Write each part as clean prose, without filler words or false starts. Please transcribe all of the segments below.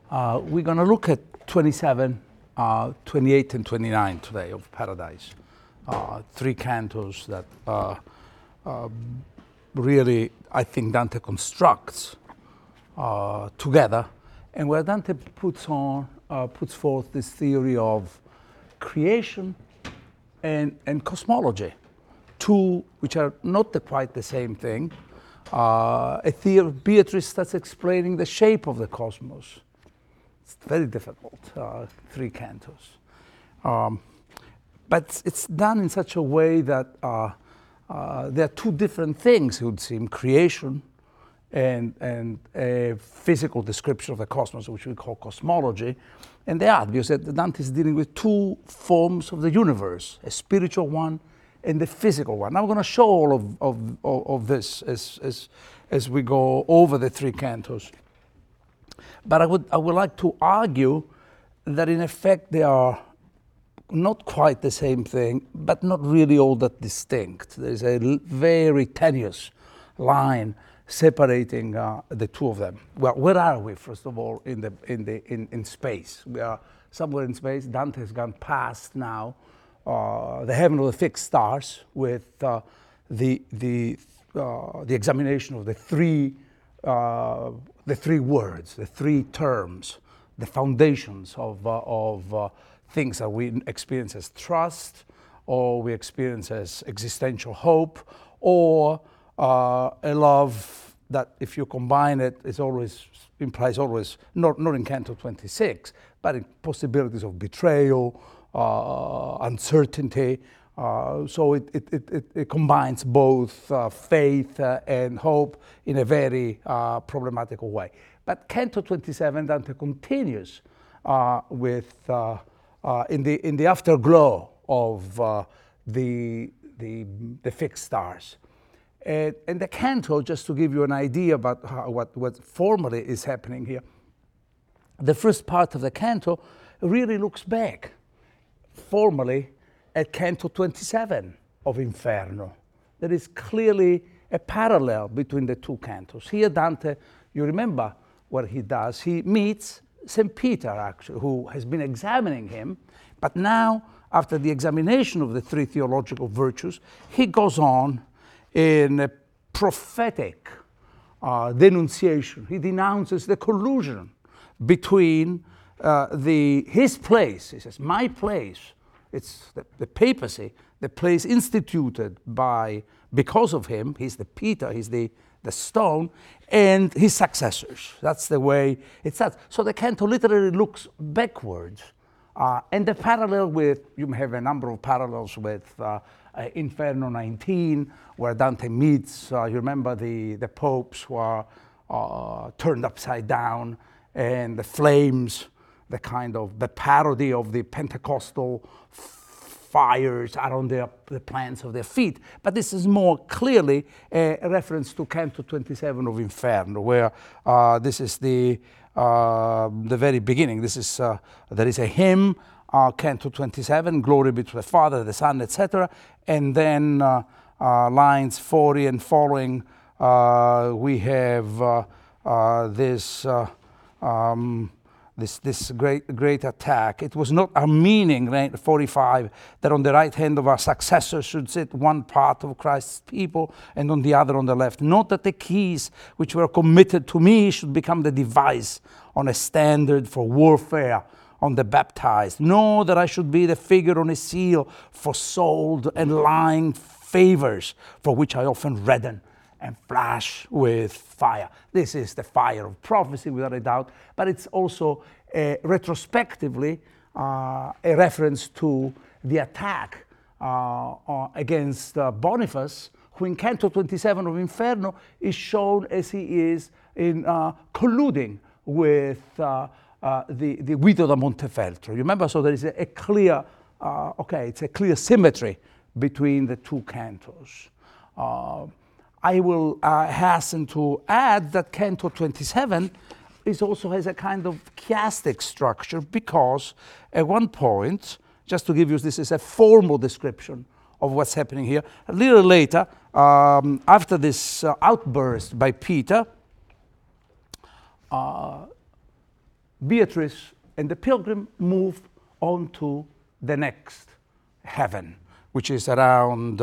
We're going to look at 27, 28, and 29 today of Paradise. Three cantos that really, I think, Dante constructs together, and where Dante puts forth this theory of creation and cosmology, two which are not quite the same thing. A theory, Beatrice starts explaining the shape of the cosmos. It's very difficult, three cantos. But it's done in such a way that there are two different things, it would seem, creation and a physical description of the cosmos, which we call cosmology. And they are obvious that Dante is dealing with two forms of the universe, a spiritual one and the physical one. Now we're going to show all of this as we go over the three cantos. But I would like to argue that in effect they are not quite the same thing, but not really all that distinct. There's a very tenuous line separating the two of them. Well, where are we, first of all, in space? We are somewhere in space. Dante has gone past now the heaven of the fixed stars with the examination of the three words, the three terms, the foundations of things that we experience as trust, or we experience as existential hope, or a love that, if you combine it, implies always, not in Canto 26, but in possibilities of betrayal, uncertainty. So it combines both faith and hope in a very problematical way. But Canto 27, Dante continues with in the afterglow of the fixed stars. And the canto, just to give you an idea about what formally is happening here, the first part of the canto really looks back formally at Canto 27 of Inferno. There is clearly a parallel between the two cantos. Here Dante, you remember what he does. He meets St. Peter, actually, who has been examining him, but now, after the examination of the three theological virtues, he goes on in a prophetic denunciation. He denounces the collusion between his place, he says, my place, it's the papacy, the place instituted because of him, he's the Peter, he's the stone, and his successors. That's the way it starts. So the canto literally looks backwards. And the parallel you have a number of parallels with Inferno 19, where Dante meets, you remember the popes who are turned upside down, and the flames, the parody of the Pentecostal fires are on the plants of their feet. But this is more clearly a reference to Canto 27 of Inferno, where this is the very beginning. This is there is a hymn, Canto 27, glory be to the Father, the Son, etc. And then lines 40 and following, we have this great attack. It was not our meaning, 45, that on the right hand of our successors should sit one part of Christ's people and on the other on the left. Not that the keys which were committed to me should become the device on a standard for warfare on the baptized. Nor that I should be the figure on a seal for sold and lying favors, for which I often redden and flash with fire. This is the fire of prophecy, without a doubt, but it's also retrospectively a reference to the attack against Boniface, who in Canto 27 of Inferno is shown as he is in colluding with the Guido da Montefeltro. You remember? So there is a clear, it's a clear symmetry between the two cantos. I will hasten to add that Canto 27 also has a kind of chiastic structure, because at one point, just to give you, this is a formal description of what's happening here. A little later, after this outburst by Peter, Beatrice and the pilgrim move on to the next heaven, which is around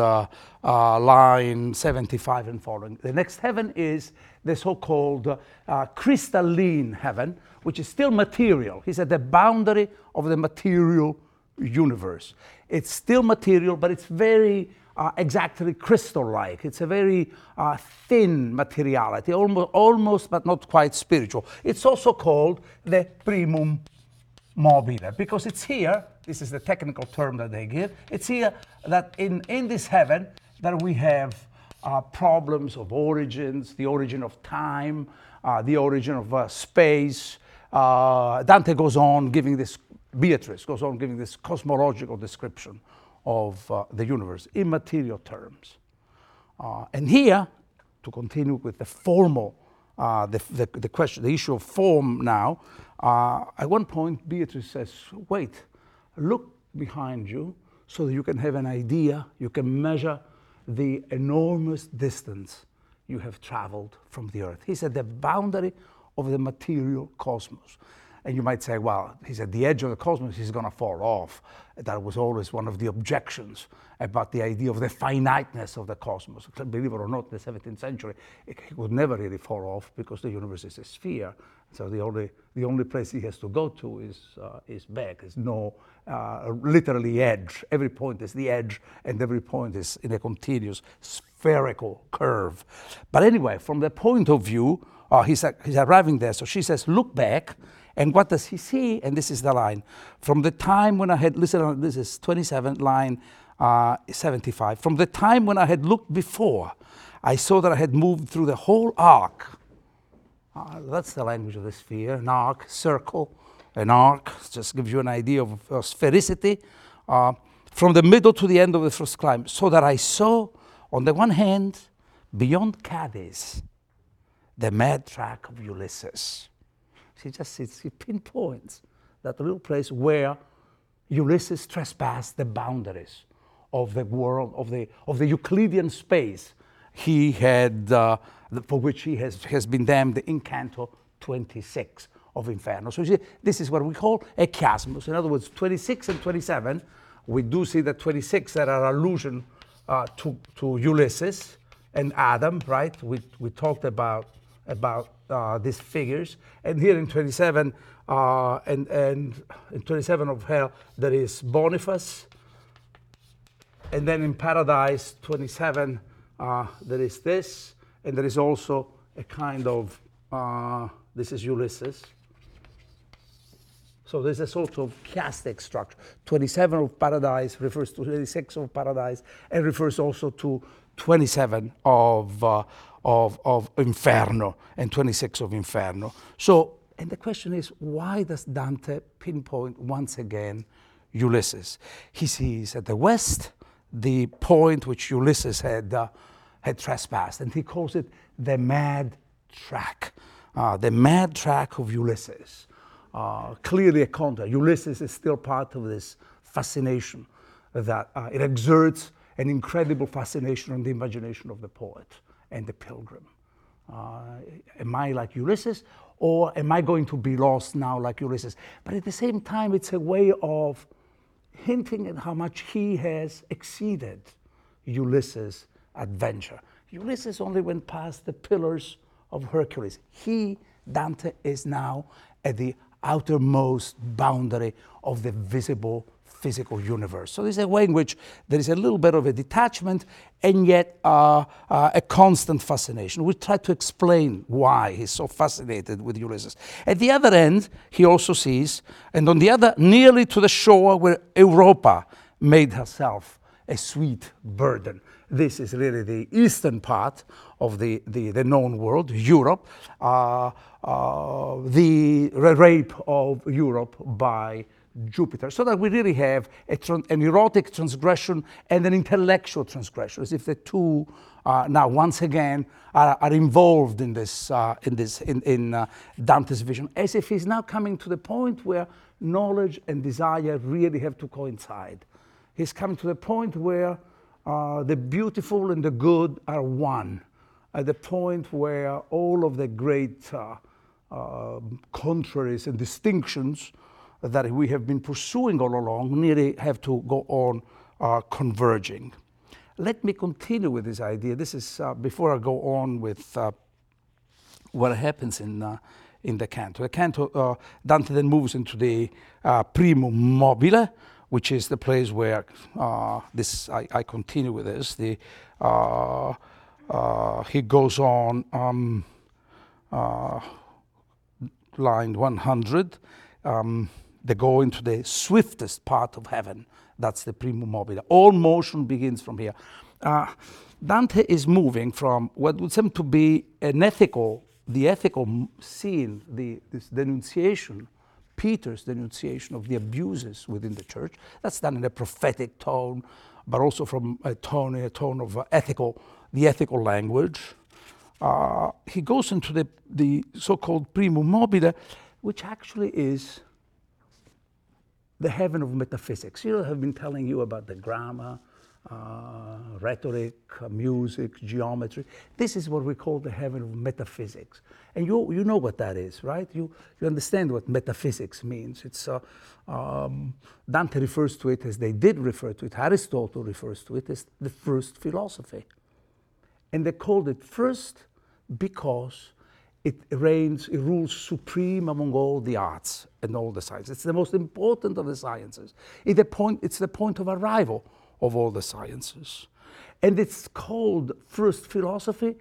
line 75 and following. The next heaven is the so-called crystalline heaven, which is still material. He's at the boundary of the material universe. It's still material, but it's very exactly crystal-like. It's a very thin materiality, almost but not quite spiritual. It's also called the primum mobile, because it's here, this is the technical term that they give, it's here that in this heaven that we have problems of origins, the origin of time, the origin of space. Dante goes on giving this, Beatrice goes on giving this cosmological description of the universe in material terms. And here, to continue with the formal, the question, the issue of form now, at one point Beatrice says, wait, look behind you so that you can have an idea, you can measure the enormous distance you have traveled from the earth. He's at the boundary of the material cosmos. And you might say, well, he's at the edge of the cosmos, he's going to fall off. That was always one of the objections about the idea of the finiteness of the cosmos. Believe it or not, in the 17th century, he would never really fall off because the universe is a sphere. So the only place he has to go to is back. There's no literally edge. Every point is the edge, and every point is in a continuous spherical curve. But anyway, from the point of view, he's arriving there. So she says, look back. And what does he see? And this is the line. From the time when I had, listen, this is 27, line 75. From the time when I had looked before, I saw that I had moved through the whole arc. That's the language of the sphere, an arc, circle, an arc. Just gives you an idea of sphericity. From the middle to the end of the first climb, so that I saw, on the one hand, beyond Cadiz, the mad track of Ulysses. He pinpoints that little place where Ulysses trespassed the boundaries of the world, of the Euclidean space he had, for which he has been damned in Canto 26 of Inferno. So you see, this is what we call a chiasmus. In other words, 26 and 27, we do see that 26 that are allusion to Ulysses and Adam, right? We talked about these figures, and here in 27 and in 27 of hell there is Boniface, and then in Paradise 27 there is this, and there is also a kind of this is Ulysses. So there's a sort of chiastic structure. 27 of Paradise refers to 26 of Paradise, and refers also to 27 of Inferno and 26 of Inferno. So, and the question is, why does Dante pinpoint once again Ulysses? He sees at the west the point which Ulysses had trespassed, and he calls it the mad track. The mad track of Ulysses. Clearly a counter. Ulysses is still part of this fascination that it exerts an incredible fascination on the imagination of the poet and the pilgrim. Am I like Ulysses, or am I going to be lost now like Ulysses? But at the same time, it's a way of hinting at how much he has exceeded Ulysses' adventure. Ulysses only went past the pillars of Hercules. He, Dante, is now at the outermost boundary of the visible physical universe. So there's a way in which there is a little bit of a detachment and yet a constant fascination. We try to explain why he's so fascinated with Ulysses. At the other end, he also sees, and on the other, nearly to the shore where Europa made herself a sweet burden. This is really the eastern part of the known world, Europe, the rape of Europe by Jupiter, so that we really have an erotic transgression and an intellectual transgression, as if the two now once again are involved in this in Dante's vision, as if he's now coming to the point where knowledge and desire really have to coincide. He's coming to the point where the beautiful and the good are one, at the point where all of the great contraries and distinctions that we have been pursuing all along nearly have to go on converging. Let me continue with this idea. This is before I go on with what happens in the canto. The canto, Dante then moves into the primum mobile, which is the place where I continue with this. He goes on line 100. They go into the swiftest part of heaven. That's the primum mobile. All motion begins from here. Dante is moving from what would seem to be the ethical scene, this denunciation, Peter's denunciation of the abuses within the church. That's done in a prophetic tone, but also from a tone of the ethical language. He goes into the so-called primum mobile, which actually is the heaven of metaphysics. I've been telling you about the grammar, rhetoric, music, geometry. This is what we call the heaven of metaphysics. And you know what that is, right? You understand what metaphysics means. It's Dante refers to it as they did refer to it. Aristotle refers to it as the first philosophy. And they called it first because it rules supreme among all the arts and all the sciences. It's the most important of the sciences. It's the point of arrival of all the sciences. And it's called first philosophy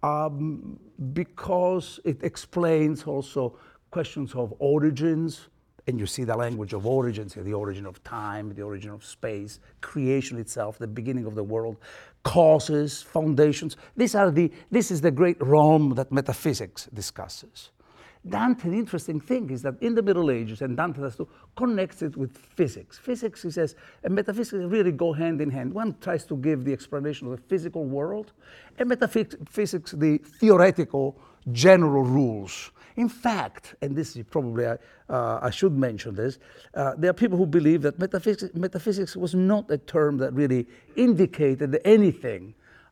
because it explains also questions of origins. And you see the language of origins here, the origin of time, the origin of space, creation itself, the beginning of the world, causes, foundations. This is the great realm that metaphysics discusses. Dante, the interesting thing is that in the Middle Ages, and Dante has to connect it with physics. Physics, he says, and metaphysics really go hand in hand. One tries to give the explanation of the physical world, and metaphysics, the theoretical general rules. In fact, and this is probably, I should mention this, there are people who believe that metaphysics was not a term that really indicated anything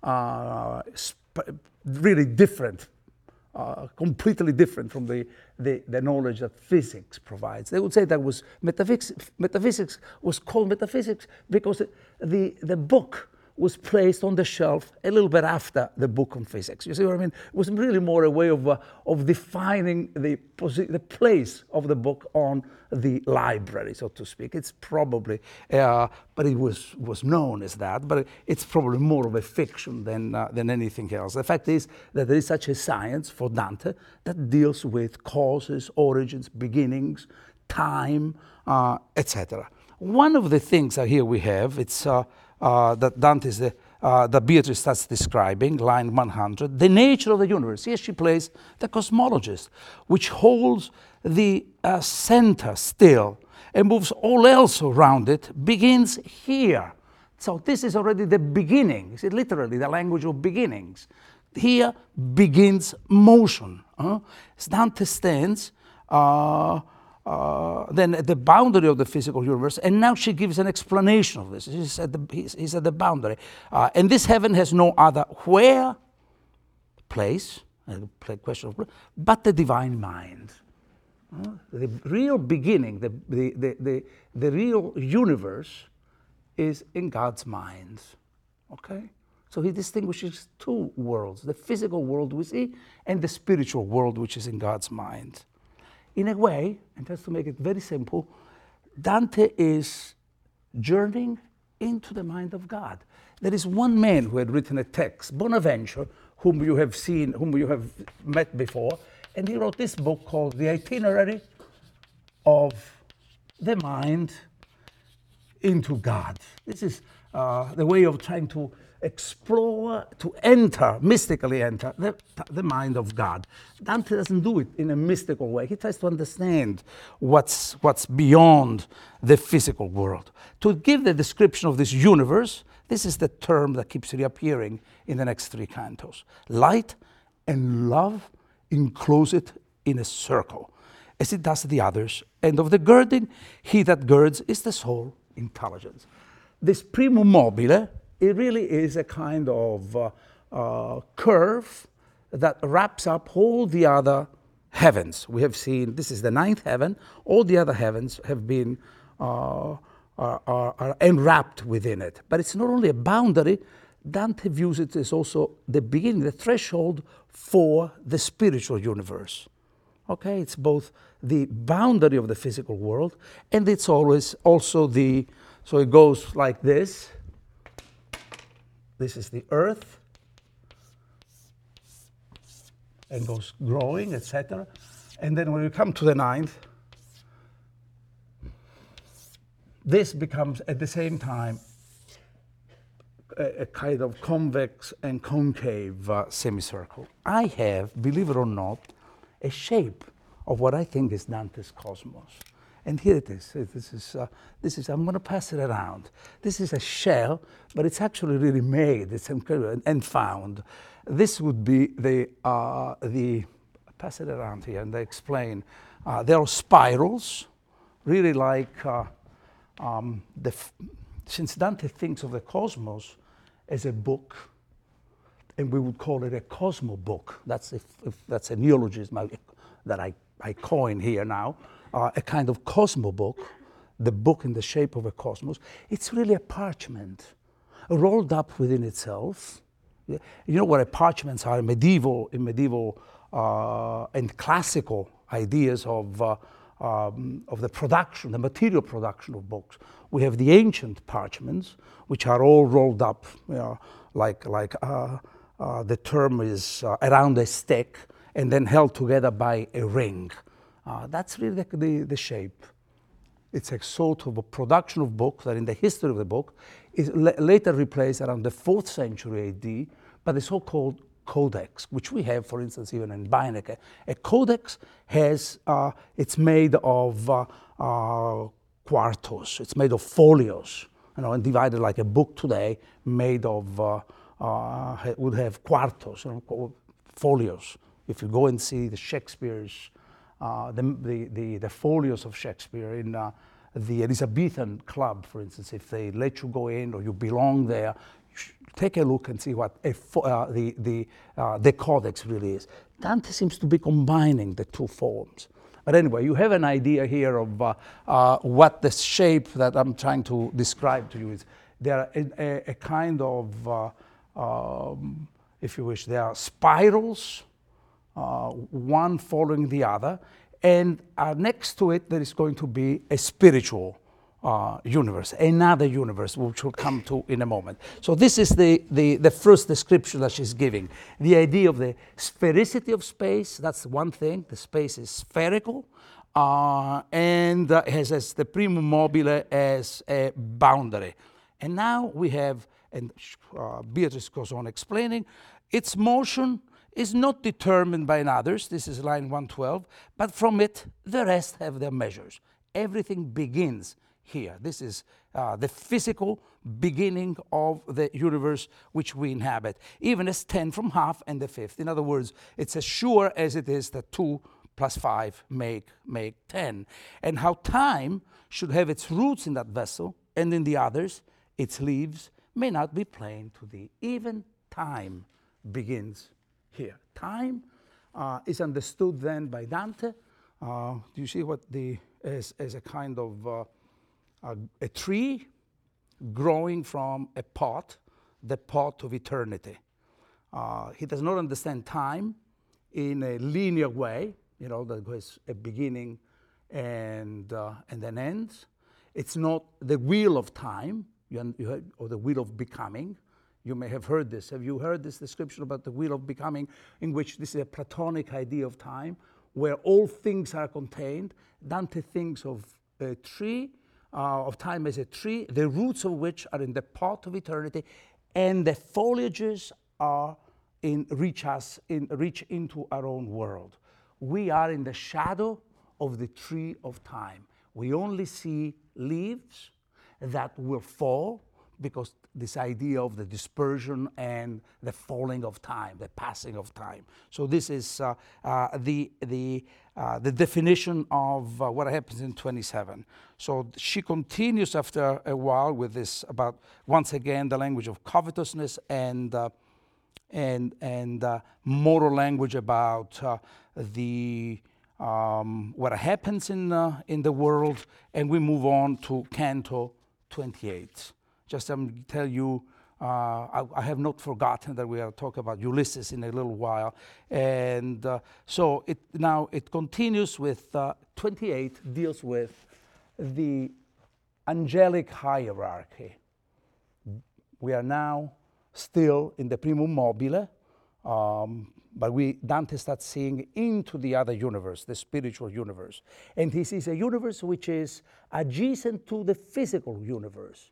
really different, completely different from the knowledge that physics provides. They would say that was metaphysics was called metaphysics because the book was placed on the shelf a little bit after the book on physics. You see what I mean? It was really more a way of defining the place of the book on the library, so to speak. It's probably, but it was known as that, but it's probably more of a fiction than anything else. The fact is that there is such a science for Dante that deals with causes, origins, beginnings, time, etc. One of the things that here we have, it's that Dante's that Beatrice starts describing, line 100, the nature of the universe. Here she plays the cosmologist, which holds the center still and moves all else around it, begins here. So this is already the beginning. It's literally the language of beginnings. Here begins motion. As Dante stands, then at the boundary of the physical universe, and now she gives an explanation of this. He's at the boundary. And this heaven has no other place, question of, but the divine mind. The real beginning, the real universe is in God's mind. Okay? So he distinguishes two worlds, the physical world we see and the spiritual world which is in God's mind. In a way, and just to make it very simple, Dante is journeying into the mind of God. There is one man who had written a text, Bonaventure, whom you have met before, and he wrote this book called The Itinerary of the Mind into God. This is the way of trying to explore, to enter, mystically enter the mind of God. Dante doesn't do it in a mystical way. He tries to understand what's beyond the physical world. To give the description of this universe, this is the term that keeps reappearing in the next three cantos. Light and love enclose it in a circle, as it does the others, and of the girding, he that girds is the soul intelligence. This primum mobile, it really is a kind of curve that wraps up all the other heavens. We have seen this is the ninth heaven. All the other heavens have been are enwrapped within it. But it's not only a boundary. Dante views it as also the beginning, the threshold for the spiritual universe. Okay, it's both the boundary of the physical world, and it's always also the, so it goes like this. This is the earth, and goes growing, etc. And then when we come to the ninth, this becomes at the same time a kind of convex and concave semicircle. I have, believe it or not, a shape of what I think is Dante's cosmos. And here it is. This is. I'm going to pass it around. This is a shell, but it's actually really made. It's incredible and found. This would be the. Pass it around here, and they explain. There are spirals, really like since Dante thinks of the cosmos as a book, and we would call it a cosmo book. That's if that's a neologism that I coin here now. A kind of cosmo book, the book in the shape of a cosmos. It's really a parchment, rolled up within itself. You know what parchments are in medieval and classical ideas of the production, the material production of books. We have the ancient parchments, which are all rolled up, you know, like the term is around a stick, and then held together by a ring. That's really the shape. It's a sort of a production of book that in the history of the book is later replaced around the 4th century AD by the so-called codex, which we have, for instance, even in Beinecke. A codex has, it's made of quartos, it's made of folios, you know, and divided like a book today made of, would have quartos, you know, folios. If you go and see the Shakespeare's, the folios of Shakespeare in the Elizabethan club, for instance, if they let you go in or you belong there, take a look and see what the codex really is. Dante seems to be combining the two forms. But anyway, you have an idea here of what the shape that I'm trying to describe to you is. There are a kind of, if you wish, there are spirals, one following the other, and next to it there is going to be a spiritual universe, another universe, which we'll come to in a moment. So this is the first description that she's giving. The idea of the sphericity of space, that's one thing. The space is spherical, and has as the primum mobile as a boundary. And now we have, and Beatrice goes on explaining, its motion is not determined by others, this is line 112, but from it the rest have their measures. Everything begins here. This is the physical beginning of the universe which we inhabit, even as 10 from half and the fifth. In other words, it's as sure as it is that 2 plus 5 make 10. And how time should have its roots in that vessel and in the others, its leaves, may not be plain to thee. Even time begins here. Time is understood then by Dante. Do you see what as a kind of a tree growing from a pot, the pot of eternity. He does not understand time in a linear way, you know, that has a beginning and then ends. It's not the wheel of time, or the wheel of becoming. You may have heard this. Have you heard this description about the wheel of becoming, in which this is a Platonic idea of time, where all things are contained? Dante thinks of a tree, of time as a tree, the roots of which are in the pot of eternity, and the foliages are reach into our own world. We are in the shadow of the tree of time. We only see leaves that will fall, because this idea of the dispersion and the falling of time, the passing of time. So this is the definition of what happens in 27. So she continues after a while with this about, once again, the language of covetousness and and moral language about the what happens in the world, and we move on to Canto 28. Just tell you, I have not forgotten that we are talking about Ulysses in a little while, and so it continues with 28 deals with the angelic hierarchy. We are now still in the primum mobile, but Dante starts seeing into the other universe, the spiritual universe. And this is a universe which is adjacent to the physical universe,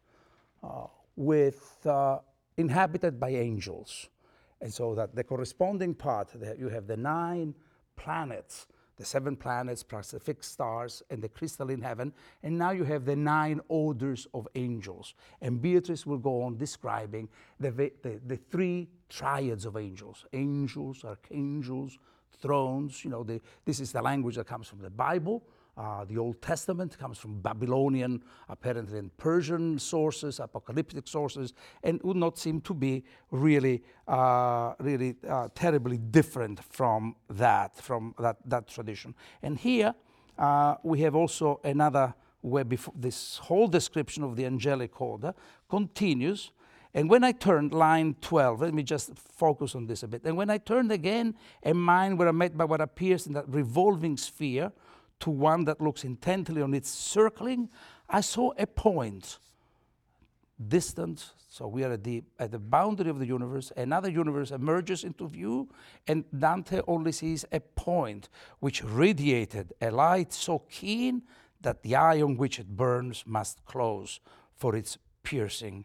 inhabited by angels. And so that the corresponding part, you have the 9 planets, the 7 planets plus the fixed stars and the crystalline heaven, and now you have the 9 orders of angels. And Beatrice will go on describing the 3 triads of angels: angels, archangels, thrones. This is the language that comes from the Bible. The Old Testament comes from Babylonian, apparently, and Persian sources, apocalyptic sources, and would not seem to be really terribly different from that tradition. And here we have also another where this whole description of the angelic order continues. And when I turned, line 12, let me just focus on this a bit. And when I turned again, and mine were met by what appears in that revolving sphere, to one that looks intently on its circling, I saw a point distant. So we are at the boundary of the universe. Another universe emerges into view, and Dante only sees a point which radiated a light so keen that the eye on which it burns must close for its piercing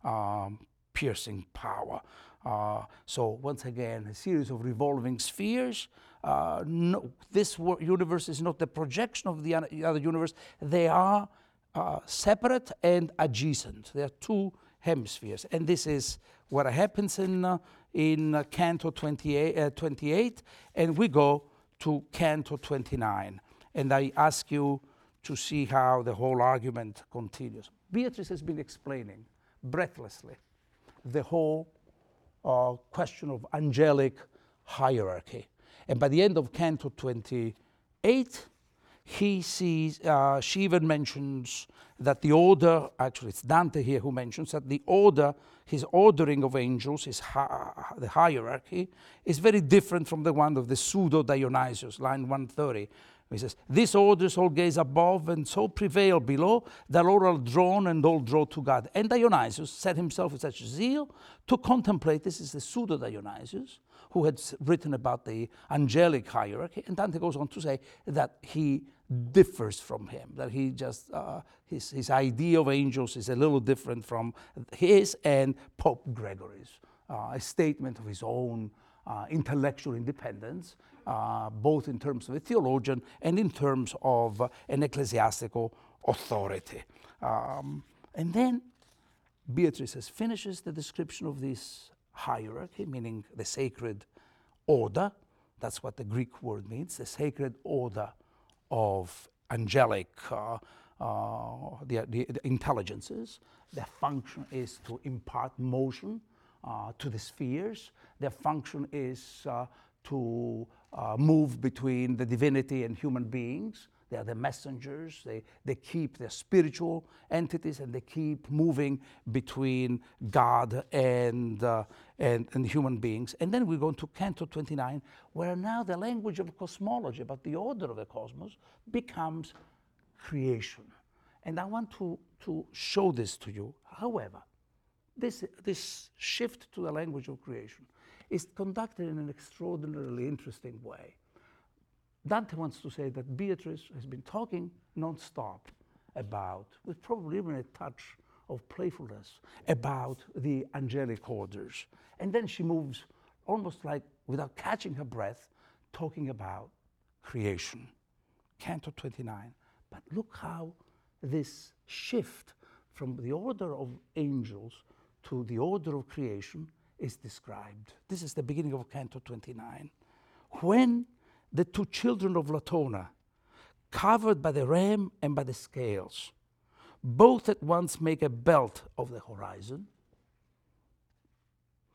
power. So once again, a series of revolving spheres. This universe is not the projection of the other universe. They are separate and adjacent. They are 2 hemispheres. And this is what happens in Canto 28. And we go to Canto 29. And I ask you to see how the whole argument continues. Beatrice has been explaining breathlessly the whole question of angelic hierarchy. And by the end of Canto 28, he sees, she even mentions that the order, actually it's Dante here who mentions that the order, his ordering of angels, the hierarchy, is very different from the one of the pseudo-Dionysius, line 130. He says, these orders all gaze above and so prevail below, that all are drawn and all draw to God. And Dionysius set himself with such zeal to contemplate, this is the pseudo-Dionysius, who had written about the angelic hierarchy. And Dante goes on to say that he differs from him, that he just, his idea of angels is a little different from his and Pope Gregory's, a statement of his own intellectual independence, both in terms of a theologian and in terms of an ecclesiastical authority. And then Beatrice finishes the description of this hierarchy, meaning the sacred order. That's what the Greek word means, the sacred order of angelic the intelligences. Their function is to impart motion to the spheres. Their function is to move between the divinity and human beings. They are the messengers. They keep their spiritual entities, and they keep moving between God and human beings. And then we go into Canto 29, where now the language of cosmology, about the order of the cosmos, becomes creation. And I want to show this to you. However, this shift to the language of creation is conducted in an extraordinarily interesting way. Dante wants to say that Beatrice has been talking non-stop about, with probably even a touch of playfulness, about the angelic orders. And then she moves almost like, without catching her breath, talking about creation. Canto 29. But look how this shift from the order of angels to the order of creation is described. This is the beginning of Canto 29. When the 2 children of Latona, covered by the ram and by the scales, both at once make a belt of the horizon,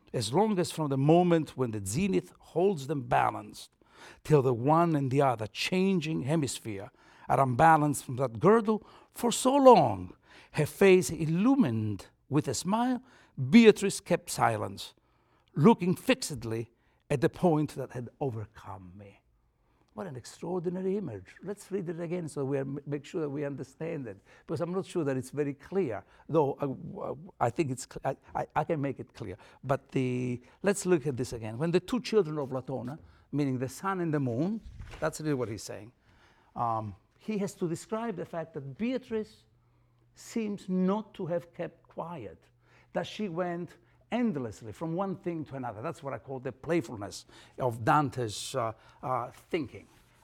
as long as from the moment when the zenith holds them balanced, till the one and the other changing hemisphere are unbalanced from that girdle, for so long, her face illumined with a smile, Beatrice kept silence, looking fixedly at the point that had overcome me. What an extraordinary image. Let's read it again so we make sure that we understand it, because I'm not sure that it's very clear, though I think it's I can make it clear. But let's look at this again. When the two children of Latona, meaning the sun and the moon, that's really what he's saying. He has to describe the fact that Beatrice seems not to have kept quiet, that she went endlessly from one thing to another. That's what I call the playfulness of Dante's thinking.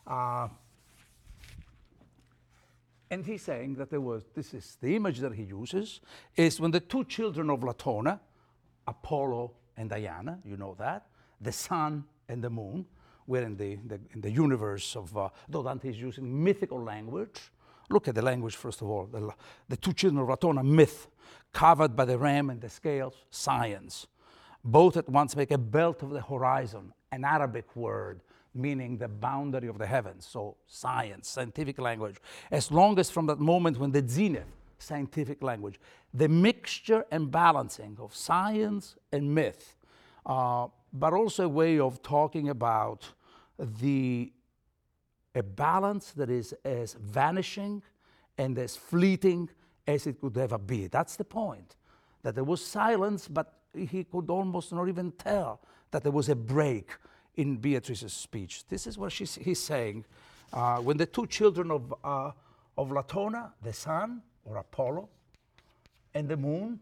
And he's saying that this is the image that he uses, is when the two children of Latona, Apollo and Diana, you know that, the sun and the moon, we're in the universe of, though Dante is using mythical language. Look at the language, first of all. The two children of Latona, myth, covered by the ram and the scales, science. Both at once make a belt of the horizon, an Arabic word meaning the boundary of the heavens. So science, scientific language. As long as from that moment when the zenith, scientific language, the mixture and balancing of science and myth, but also a way of talking about a balance that is as vanishing and as fleeting as it could ever be. That's the point. That there was silence, but he could almost not even tell that there was a break in Beatrice's speech. This is what he's saying. When the two children of Latona, the sun, or Apollo, and the moon,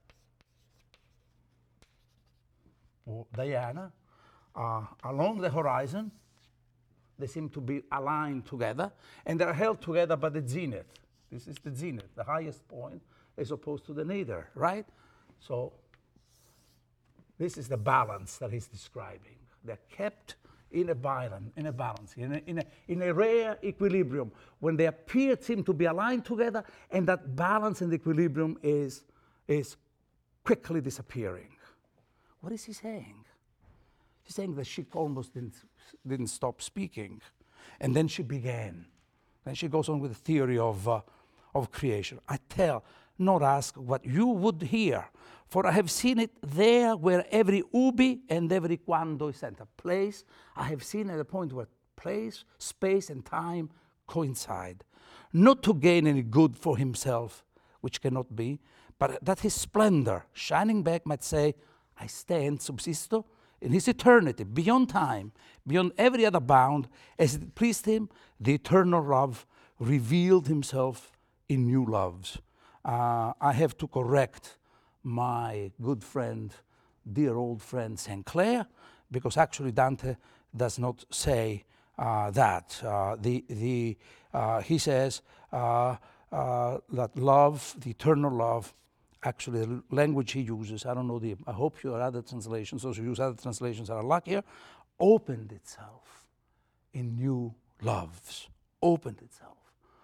or Diana, along the horizon, they seem to be aligned together, and they're held together by the zenith. This is the zenith, the highest point, as opposed to the nadir, right? So this is the balance that he's describing. They're kept in a balance, in a rare equilibrium, when they seem to be aligned together, and that balance and equilibrium is quickly disappearing. What is he saying? He's saying that she almost didn't stop speaking, and then she began. Then she goes on with the theory of creation. I tell, not ask what you would hear, for I have seen it there where every ubi and every quando is center. Place, I have seen at a point where place, space, and time coincide. Not to gain any good for himself, which cannot be, but that his splendor, shining back, might say, I stand, subsisto, in his eternity, beyond time, beyond every other bound, as it pleased him, the eternal love revealed himself in new loves. I have to correct my good friend, dear old friend St. Clair, because actually Dante does not say that. He says that love, the eternal love, actually the language he uses, I don't know, I hope your other translations, those who use other translations are luckier, opened itself in new loves, opened itself.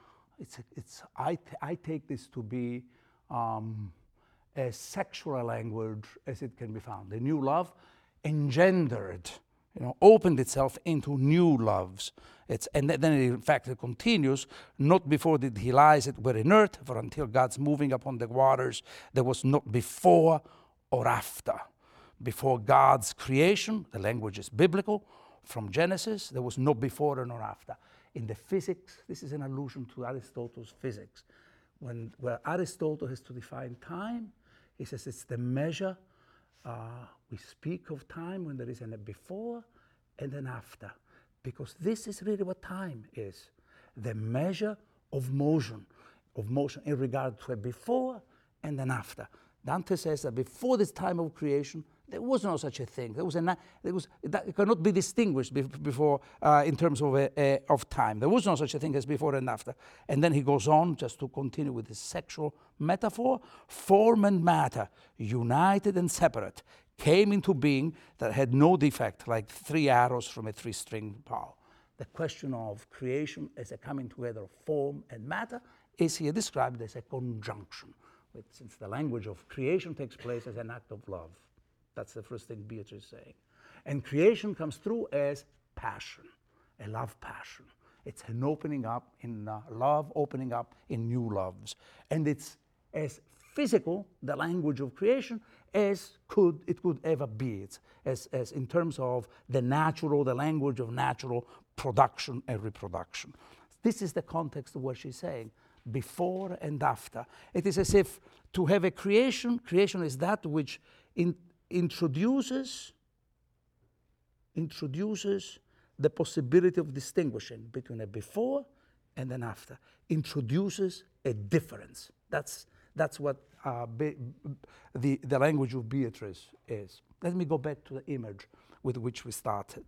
I take this to be as sexual a language as it can be found. The new love engendered, opened itself into new loves. And then in fact it continues, not before did he lies it were inert, for until God's moving upon the waters, there was not before or after. Before God's creation, the language is biblical, from Genesis, there was no before and no after. In the physics, this is an allusion to Aristotle's physics. Where Aristotle has to define time, he says it's the measure, we speak of time when there is a before and an after. Because this is really what time is, the measure of motion in regard to a before and an after. Dante says that before this time of creation, there was no such a thing. It cannot be distinguished before in terms of time. There was no such a thing as before and after. And then he goes on just to continue with this sexual metaphor. Form and matter, united and separate, came into being that had no defect, like three arrows from a three-string bow. The question of creation as a coming together of form and matter is here described as a conjunction, since the language of creation takes place as an act of love. That's the first thing Beatrice is saying. And creation comes through as passion, a love passion. It's an opening up in love, opening up in new loves. And it's as physical, the language of creation, as it could ever be. It's as in terms of the natural, the language of natural production and reproduction. This is the context of what she's saying, before and after. It is as if to have a creation is that which introduces the possibility of distinguishing between a before and an after, introduces a difference. That's what the language of Beatrice is. Let me go back to the image with which we started.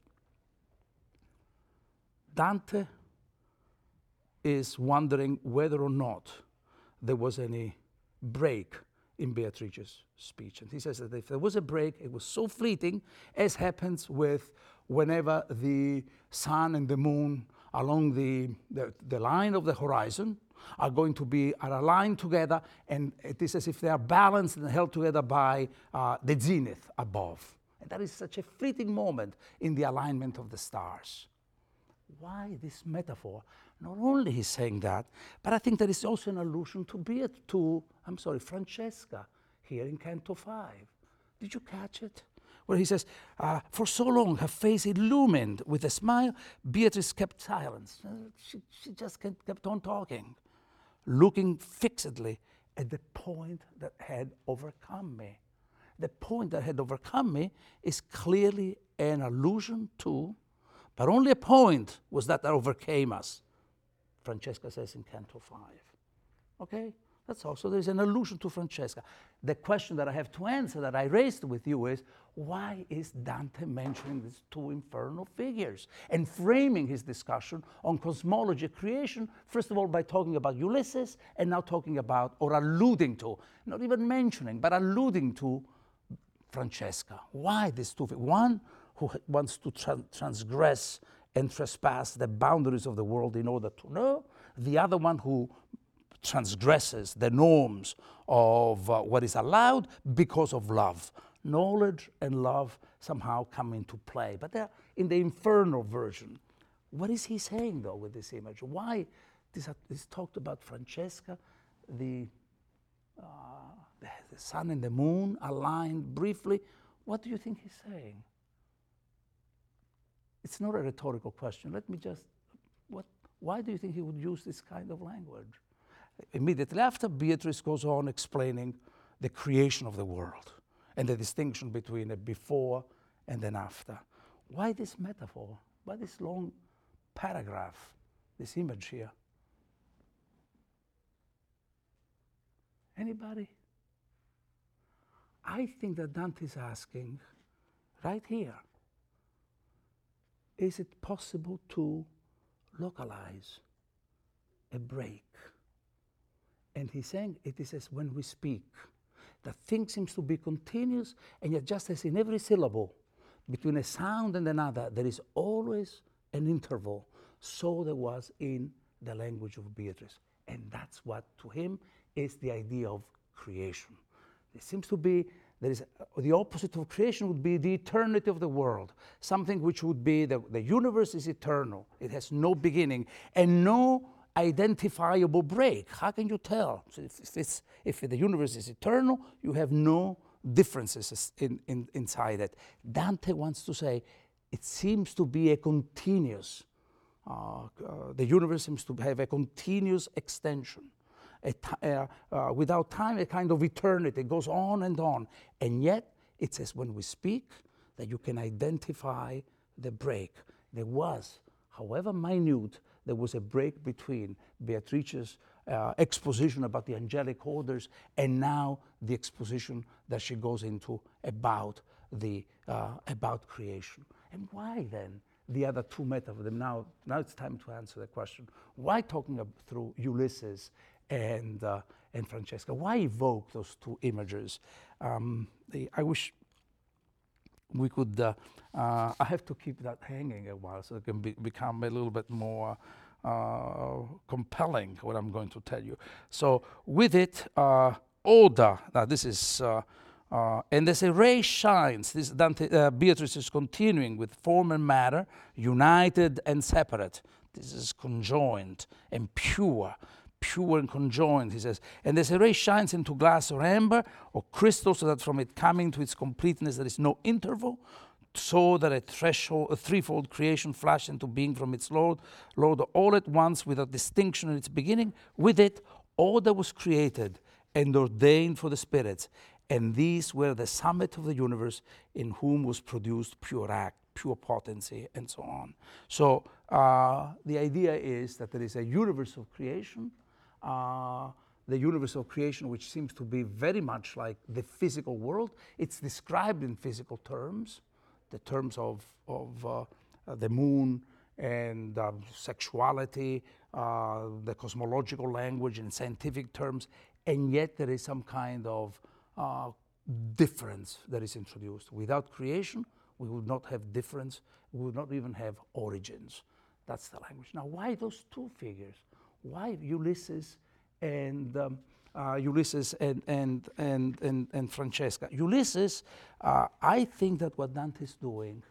Dante is wondering whether or not there was any break in Beatrice's speech. And he says that if there was a break, it was so fleeting, as happens with whenever the sun and the moon along the line of the horizon are aligned together, and it is as if they are balanced and held together by the zenith above. And that is such a fleeting moment in the alignment of the stars. Why this metaphor? Not only he's saying that, but I think that is also an allusion to Francesca here in Canto 5. Did you catch it? Where he says, for so long her face illumined with a smile, Beatrice kept silence. She just kept on talking, looking fixedly at the point that had overcome me. The point that had overcome me is clearly an allusion to, but only a point was that overcame us, Francesca says in Canto 5. Okay? That's all. So there's an allusion to Francesca. The question that I have to answer, that I raised with you, is why is Dante mentioning these two infernal figures and framing his discussion on cosmology creation, first of all by talking about Ulysses, and now talking about, or alluding to, not even mentioning, but alluding to Francesca. Why these two? One who wants to transgress and trespass the boundaries of the world in order to know, the other one who transgresses the norms of what is allowed because of love. Knowledge and love somehow come into play. But they're in the infernal version. What is he saying, though, with this image? Why this talked about Francesca, the sun and the moon aligned briefly? What do you think he's saying? It's not a rhetorical question. Let me just, why do you think he would use this kind of language? Immediately after, Beatrice goes on explaining the creation of the world and the distinction between a before and an after. Why this metaphor? Why this long paragraph, this image here? Anybody? I think that Dante is asking, right here, is it possible to localize a break? And he's saying it is as when we speak, that thing seems to be continuous, and yet just as in every syllable, between a sound and another, there is always an interval. So there was in the language of Beatrice. And that's what, to him, is the idea of creation. It seems to be, the opposite of creation would be the eternity of the world, something which would be, the universe is eternal. It has no beginning and no identifiable break. How can you tell? So if the universe is eternal, you have no differences inside it. Dante wants to say it seems to be a continuous, the universe seems to have a continuous extension. Without time, a kind of eternity. It goes on, and yet it says when we speak that you can identify the break. There was, however minute, there was a break between Beatrice's exposition about the angelic orders and now the exposition that she goes into about creation. And why then the other two metaphors? Now it's time to answer the question. Why talking through Ulysses and Francesca? Why evoke those two images? I wish we could, I have to keep that hanging a while so it can become a little bit more compelling, what I'm going to tell you. So with it, Oda, now this is And as a ray shines, this Beatrice is continuing with form and matter, united and separate. This is conjoined and pure and conjoined, he says. And as a ray shines into glass or amber or crystal, so that from it coming to its completeness there is no interval, so that a threefold creation flashed into being from its Lord, all at once without distinction in its beginning. With it, all that was created and ordained for the spirits, and these were the summit of the universe, in whom was produced pure act, pure potency, and so on. So the idea is that there is a universe of creation, the universe of creation, which seems to be very much like the physical world. It's described in physical terms, the terms of the moon and sexuality, the cosmological language in scientific terms, and yet there is some kind of difference that is introduced. Without creation, we would not have difference, we would not even have origins. That's the language. Now, why those two figures? Why Ulysses and Francesca? Ulysses, I think that what Dante is doing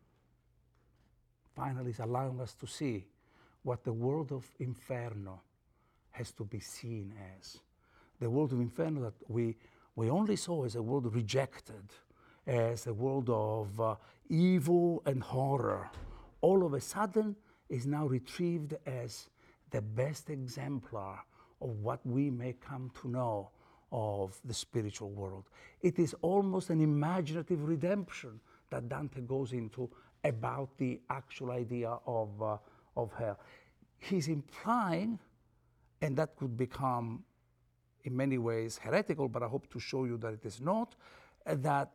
finally is allowing us to see what the world of Inferno has to be seen as. The world of Inferno that we only saw as a world rejected, as a world of evil and horror, all of a sudden is now retrieved as the best exemplar of what we may come to know of the spiritual world. It is almost an imaginative redemption that Dante goes into about the actual idea of hell. He's implying, and that could become in many ways heretical, but I hope to show you that it is not, that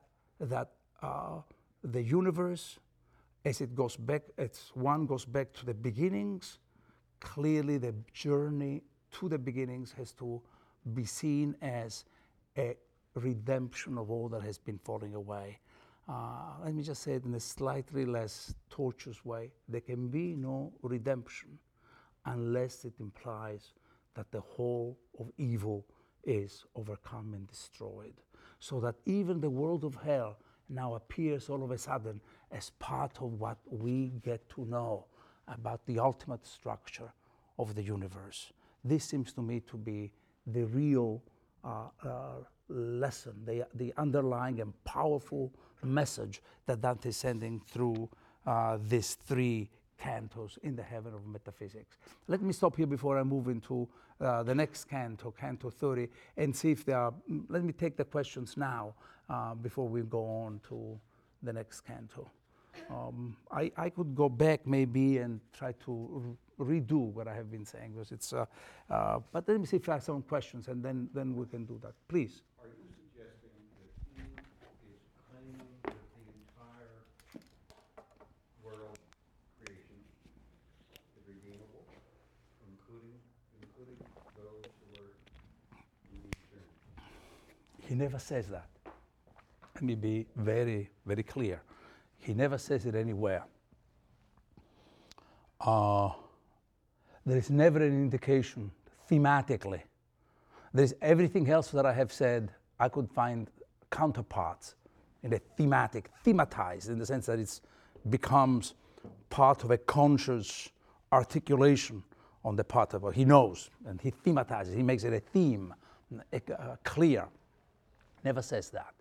the universe, as it goes back, as one goes back to the beginnings, clearly the journey to the beginnings has to be seen as a redemption of all that has been falling away. Let me just say it in a slightly less tortuous way. There can be no redemption unless it implies that the whole of evil is overcome and destroyed. So that even the world of hell now appears all of a sudden as part of what we get to know about the ultimate structure of the universe. This seems to me to be the real lesson, the underlying and powerful message that Dante is sending through these three cantos in the heaven of metaphysics. Let me stop here before I move into the next canto, Canto 30, and see if there are, let me take the questions now before we go on to the next canto. I could go back maybe and try to redo what I have been saying, because it's, but let me see if I have some questions, and then we can do that. Please. Are you suggesting that he is claiming that the entire world creation is redeemable, including those who are in eternity? He never says that. Let me be very, very clear. He never says it anywhere. There is never an indication thematically. There is everything else that I have said, I could find counterparts in a thematized in the sense that it becomes part of a conscious articulation on the part of, he knows, and he thematizes, he makes it a theme, clear. Never says that.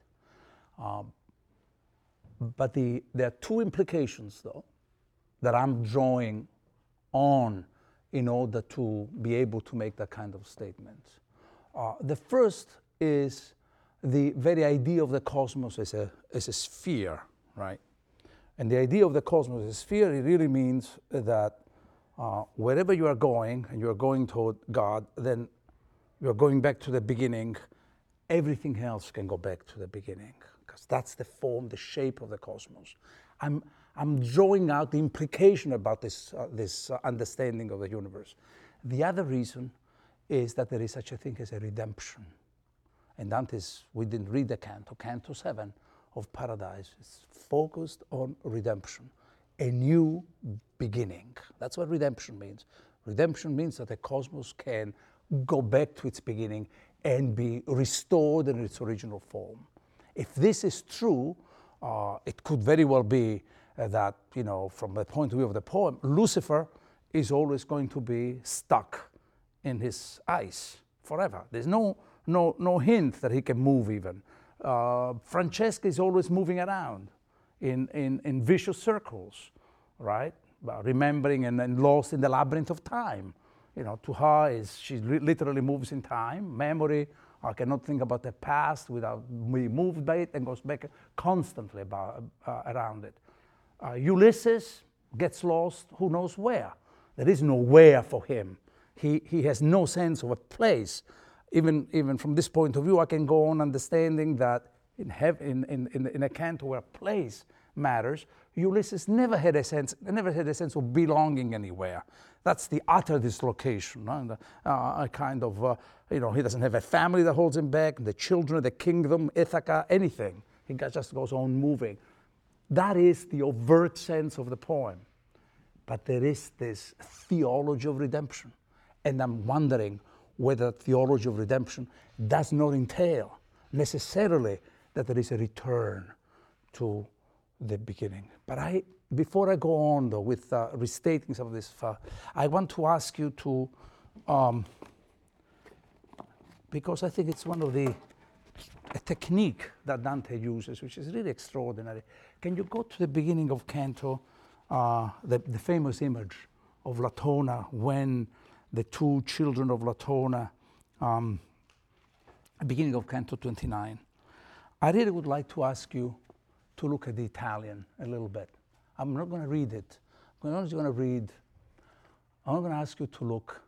But there are two implications, though, that I'm drawing on in order to be able to make that kind of statement. The first is the very idea of the cosmos as a sphere, right? And the idea of the cosmos as a sphere, it really means that wherever you are going, and you are going toward God, then you are going back to the beginning. Everything else can go back to the beginning, because that's the form, the shape of the cosmos. I'm drawing out the implication about this understanding of the universe. The other reason is that there is such a thing as a redemption. And Dante's, we didn't read the Canto 7 of Paradise. It's focused on redemption, a new beginning. That's what redemption means. Redemption means that the cosmos can go back to its beginning and be restored in its original form. If this is true, it could very well be that, from the point of view of the poem, Lucifer is always going to be stuck in his ice forever. There's no hint that he can move even. Francesca is always moving around in vicious circles, right? Remembering and lost in the labyrinth of time. To her, she literally moves in time. Memory, I cannot think about the past without being moved by it, and goes back constantly around it. Ulysses gets lost, who knows where. There is no where for him. He has no sense of a place. Even from this point of view, I can go on understanding that in a canto where place matters, Ulysses never had a sense of belonging anywhere. That's the utter dislocation. A kind of, he doesn't have a family that holds him back, the children, the kingdom, Ithaca, anything. He just goes on moving. That is the overt sense of the poem. But there is this theology of redemption. And I'm wondering whether theology of redemption does not entail necessarily that there is a return to the beginning. But before I go on though with restating some of this, I want to ask you to, because I think it's one of a technique that Dante uses, which is really extraordinary. Can you go to the beginning of Canto, the famous image of Latona when the two children of Latona, beginning of Canto 29. I really would like to ask you to look at the Italian a little bit. I'm not going to read it. I'm not going to ask you to look.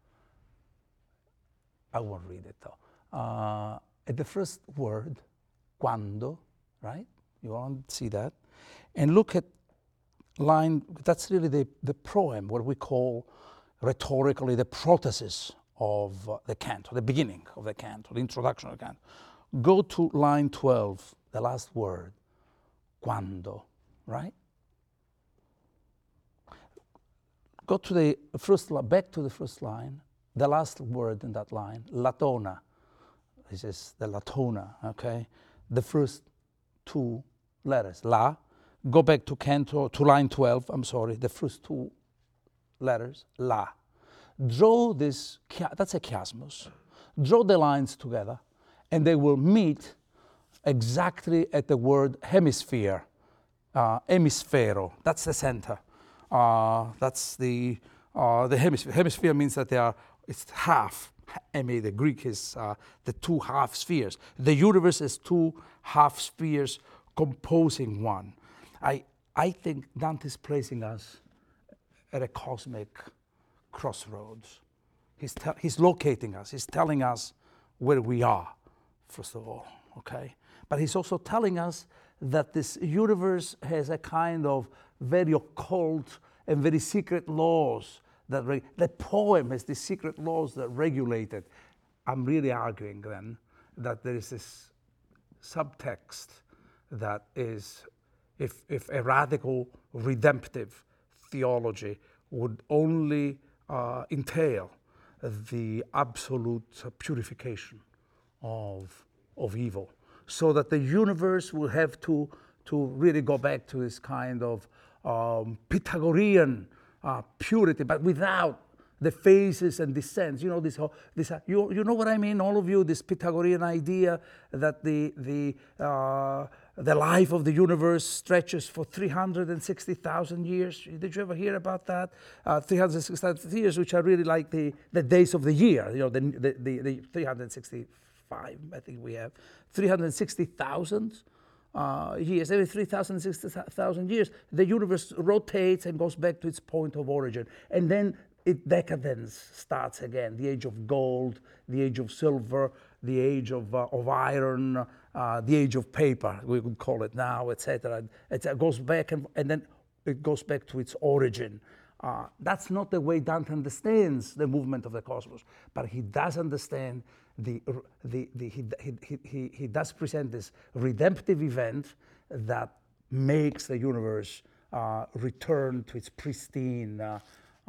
I won't read it though. At the first word, quando, right? You want to see that? And look at line, that's really the proem, what we call rhetorically the prothesis of the canto, the beginning of the canto, the introduction of the canto. Go to line 12, the last word, quando, right? Go to the first, back to the first line, the last word in that line, latona. This is the latona, okay? The first two letters, la. Go back to canto, to line 12, I'm sorry, the first two letters, la. Draw this, that's a chiasmus. Draw the lines together, and they will meet exactly at the word hemisphere, hemisfero, that's the center. That's the hemisphere. Hemisphere means that it's half. The Greek is the two half spheres. The universe is two half spheres composing one. I think Dante's placing us at a cosmic crossroads. He's locating us. He's telling us where we are, first of all, okay? But he's also telling us that this universe has a kind of very occult and very secret laws that the poem has these secret laws that regulate it. I'm really arguing then that there is this subtext that is, if a radical redemptive theology would only entail the absolute purification of evil, so that the universe will have to really go back to this kind of Pythagorean purity, but without the phases and descents. You know you know what I mean, all of you. This Pythagorean idea that the life of the universe stretches for 360,000 years. Did you ever hear about that? 360,000 years, which are really like the days of the year. You know, the 365. I think we have 360,000. Years, every 360,000 years, the universe rotates and goes back to its point of origin. And then decadence starts again, the age of gold, the age of silver, the age of iron, the age of paper, we would call it now, etc. It goes back and then it goes back to its origin. That's not the way Dante understands the movement of the cosmos, but he does understand he does present this redemptive event that makes the universe return to its pristine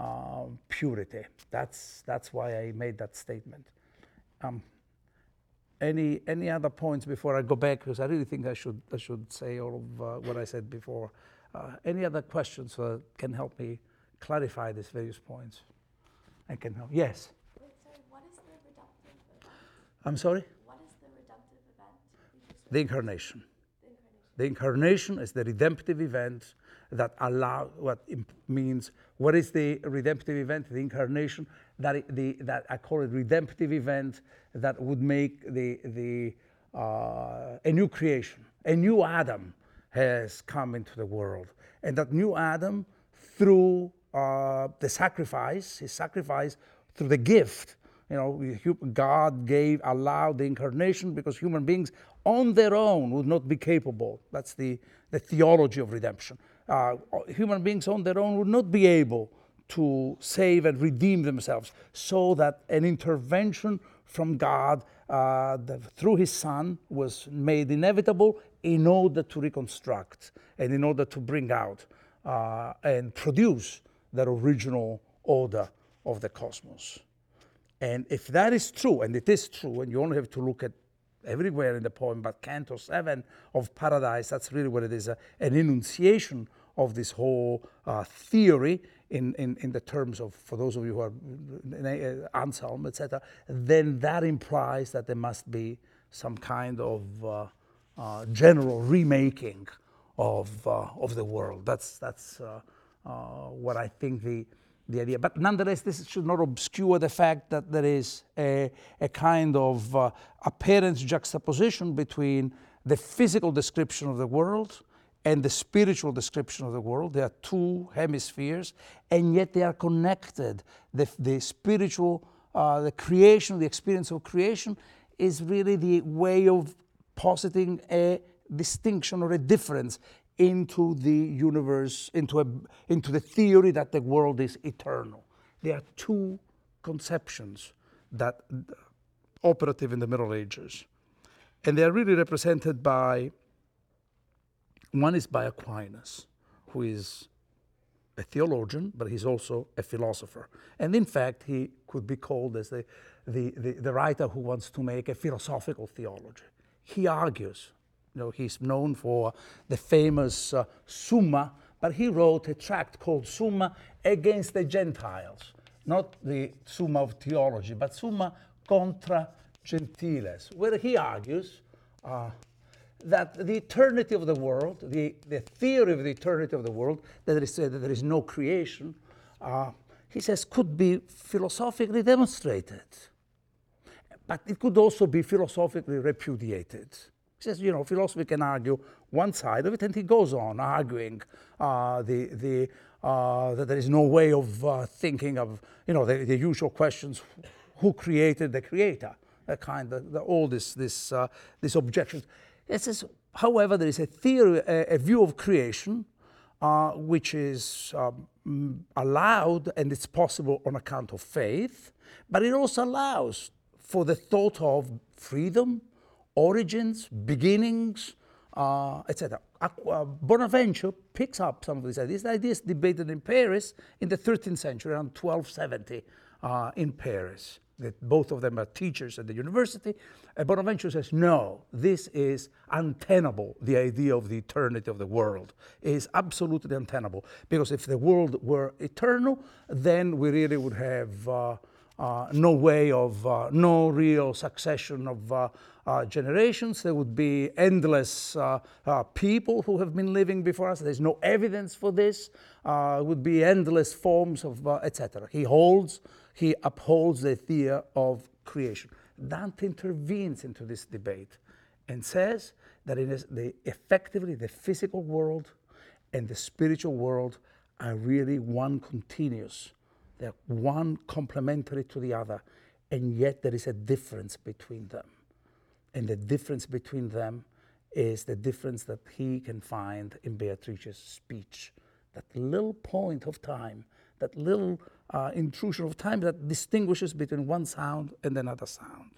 purity. That's why I made that statement. Any other points before I go back? Because I really think I should say all of what I said before. Any other questions that can help me clarify these various points? I can help. Yes. Wait, sorry, what is the redemptive event? I'm sorry? What is the redemptive event? The incarnation. The incarnation. The incarnation is the redemptive event that means, what is the redemptive event? The incarnation, that I call it redemptive event that would make a new creation. A new Adam has come into the world. And that new Adam, through the sacrifice, his sacrifice, through the gift, God allowed the incarnation because human beings on their own would not be capable. That's the theology of redemption. Human beings on their own would not be able to save and redeem themselves, so that an intervention from God through his Son was made inevitable in order to reconstruct and in order to bring out and produce that original order of the cosmos. And if that is true, and it is true, and you only have to look at everywhere in the poem, but Canto 7 of Paradise, that's really what it is, an enunciation of this whole theory in the terms of, for those of you who are Anselm, etc., then that implies that there must be some kind of general remaking of the world. That's what I think the idea. But nonetheless, this should not obscure the fact that there is a kind of apparent juxtaposition between the physical description of the world and the spiritual description of the world. They are two hemispheres, and yet they are connected. The spiritual, the creation, the experience of creation is really the way of positing a distinction or a difference into the universe, into the theory that the world is eternal. There are two conceptions that operative in the Middle Ages, and they are really represented by, one is by Aquinas, who is a theologian, but he's also a philosopher. And in fact, he could be called as the writer who wants to make a philosophical theology. He argues, he's known for the famous Summa, but he wrote a tract called Summa against the Gentiles. Not the Summa of theology, but Summa contra Gentiles, where he argues that the eternity of the world, the theory of the eternity of the world, that there is no creation, he says, could be philosophically demonstrated. But it could also be philosophically repudiated. He says, philosophy can argue one side of it, and he goes on arguing that there is no way of thinking of, the usual questions: who created the creator? All these objections. It says, however, there is a theory, a view of creation, which is allowed, and it's possible on account of faith, but it also allows for the thought of freedom, origins, beginnings, etc. Bonaventure picks up some of these ideas. The ideas debated in Paris in the 13th century, around 1270, in Paris. That both of them are teachers at the university. Bonaventure says, no, this is untenable. The idea of the eternity of the world is absolutely untenable. Because if the world were eternal, then we really would have no way of, no real succession of generations. There would be endless people who have been living before us. There's no evidence for this. Would be endless forms of, etc. He upholds the idea of creation. Dante intervenes into this debate and says that effectively the physical world and the spiritual world are really one continuous. They're one complementary to the other, and yet there is a difference between them. And the difference between them is the difference that he can find in Beatrice's speech. That little point of time, that little intrusion of time that distinguishes between one sound and another sound.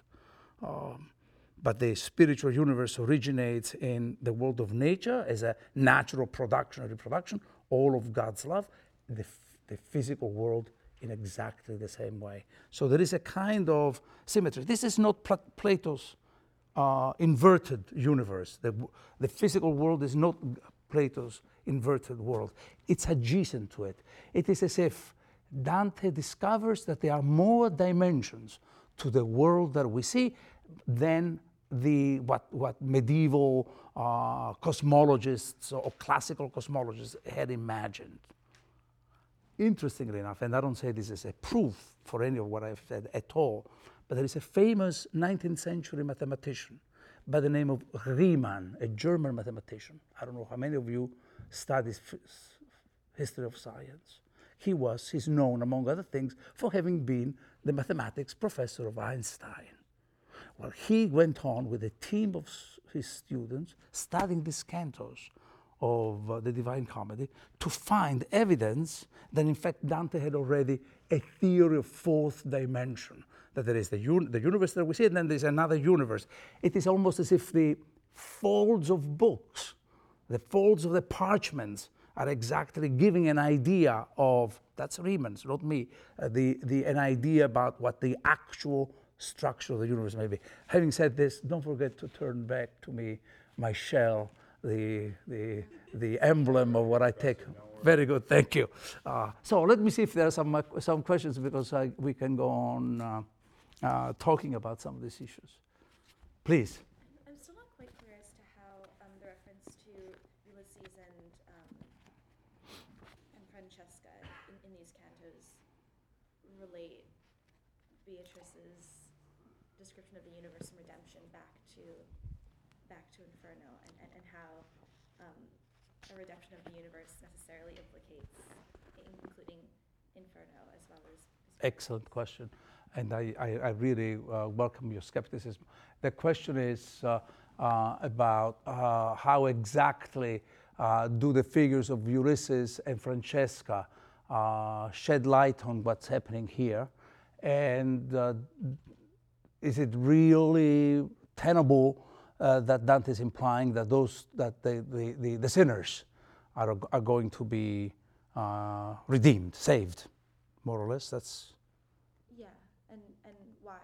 But the spiritual universe originates in the world of nature as a natural production and reproduction, all of God's love, the physical world in exactly the same way. So there is a kind of symmetry. This is not Plato's inverted universe. The physical world is not Plato's inverted world. It's adjacent to it. It is as if Dante discovers that there are more dimensions to the world that we see than what medieval cosmologists or classical cosmologists had imagined. Interestingly enough, and I don't say this as a proof for any of what I've said at all, but there is a famous 19th century mathematician by the name of Riemann, a German mathematician. I don't know how many of you studied history of science. He's known, among other things, for having been the mathematics professor of Einstein. Well, he went on with a team of his students studying these cantos of the Divine Comedy to find evidence that, in fact, Dante had already a theory of fourth dimension, that there is the universe that we see, and then there's another universe. It is almost as if the folds of books, the folds of the parchments, are exactly giving an idea of, that's Riemann's, not me, an idea about what the actual structure of the universe may be. Having said this, don't forget to turn back to me my shell, the emblem of what I take. Very good, thank you. So let me see if there are some questions, because we can go on talking about some of these issues. Please. I'm still not quite clear as to how the reference to Ulysses and Francesca in these cantos relate Beatrice's description of the universe and redemption back to Inferno, and how a redemption of the universe necessarily implicates, including Inferno as well as. Excellent question, and I really welcome your skepticism. The question is about how exactly do the figures of Ulysses and Francesca shed light on what's happening here, and is it really tenable that Dante is implying that the sinners are going to be redeemed, saved, more or less? That's. Yeah, and why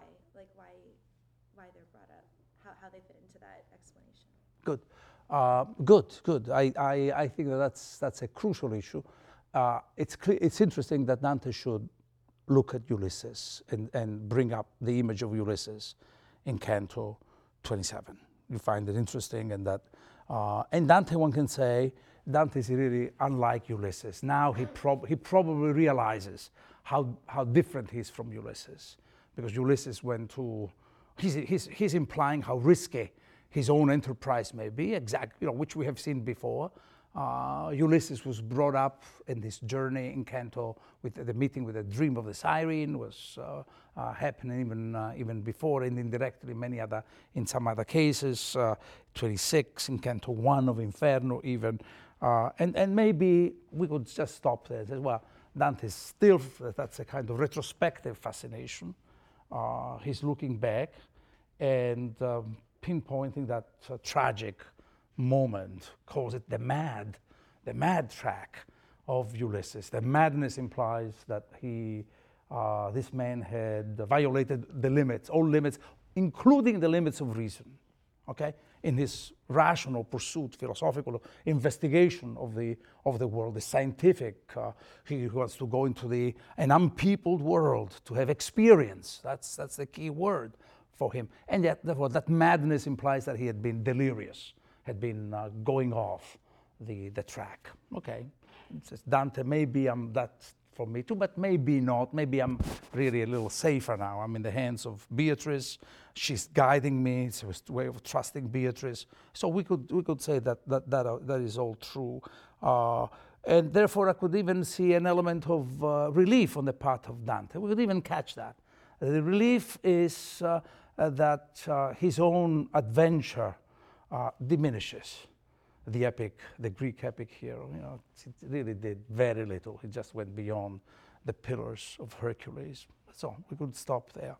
they're brought up, how they fit into that explanation. Good, good. I think that's a crucial issue. It's interesting that Dante should look at Ulysses and bring up the image of Ulysses in Canto 27. You find it interesting, and that, and Dante, one can say, Dante is really unlike Ulysses. Now he probably realizes how different he is from Ulysses, because Ulysses went to, he's implying how risky his own enterprise may be, which we have seen before. Ulysses was brought up in this journey in Canto with the meeting with the dream of the Siren was happening even before, and indirectly in some other cases, 26 in Canto 1 of Inferno even, and maybe we could just stop there as well. Dante's still, that's a kind of retrospective fascination. He's looking back and pinpointing that tragic moment, calls it the mad track of Ulysses. The madness implies that this man had violated the limits, all limits, including the limits of reason, okay? In his rational pursuit, philosophical investigation of the world, the scientific, he wants to go into an unpeopled world, to have experience. That's the key word for him. And yet, therefore, that madness implies that he had been delirious, had been going off the track. Okay, it says Dante, maybe that's for me too, but maybe not. Maybe I'm really a little safer now. I'm in the hands of Beatrice. She's guiding me. It's a way of trusting Beatrice. So we could say that is all true. And therefore, I could even see an element of relief on the part of Dante. We could even catch that. The relief is that his own adventure diminishes. The Greek epic here, it really did very little. It just went beyond the pillars of Hercules. So we could stop there.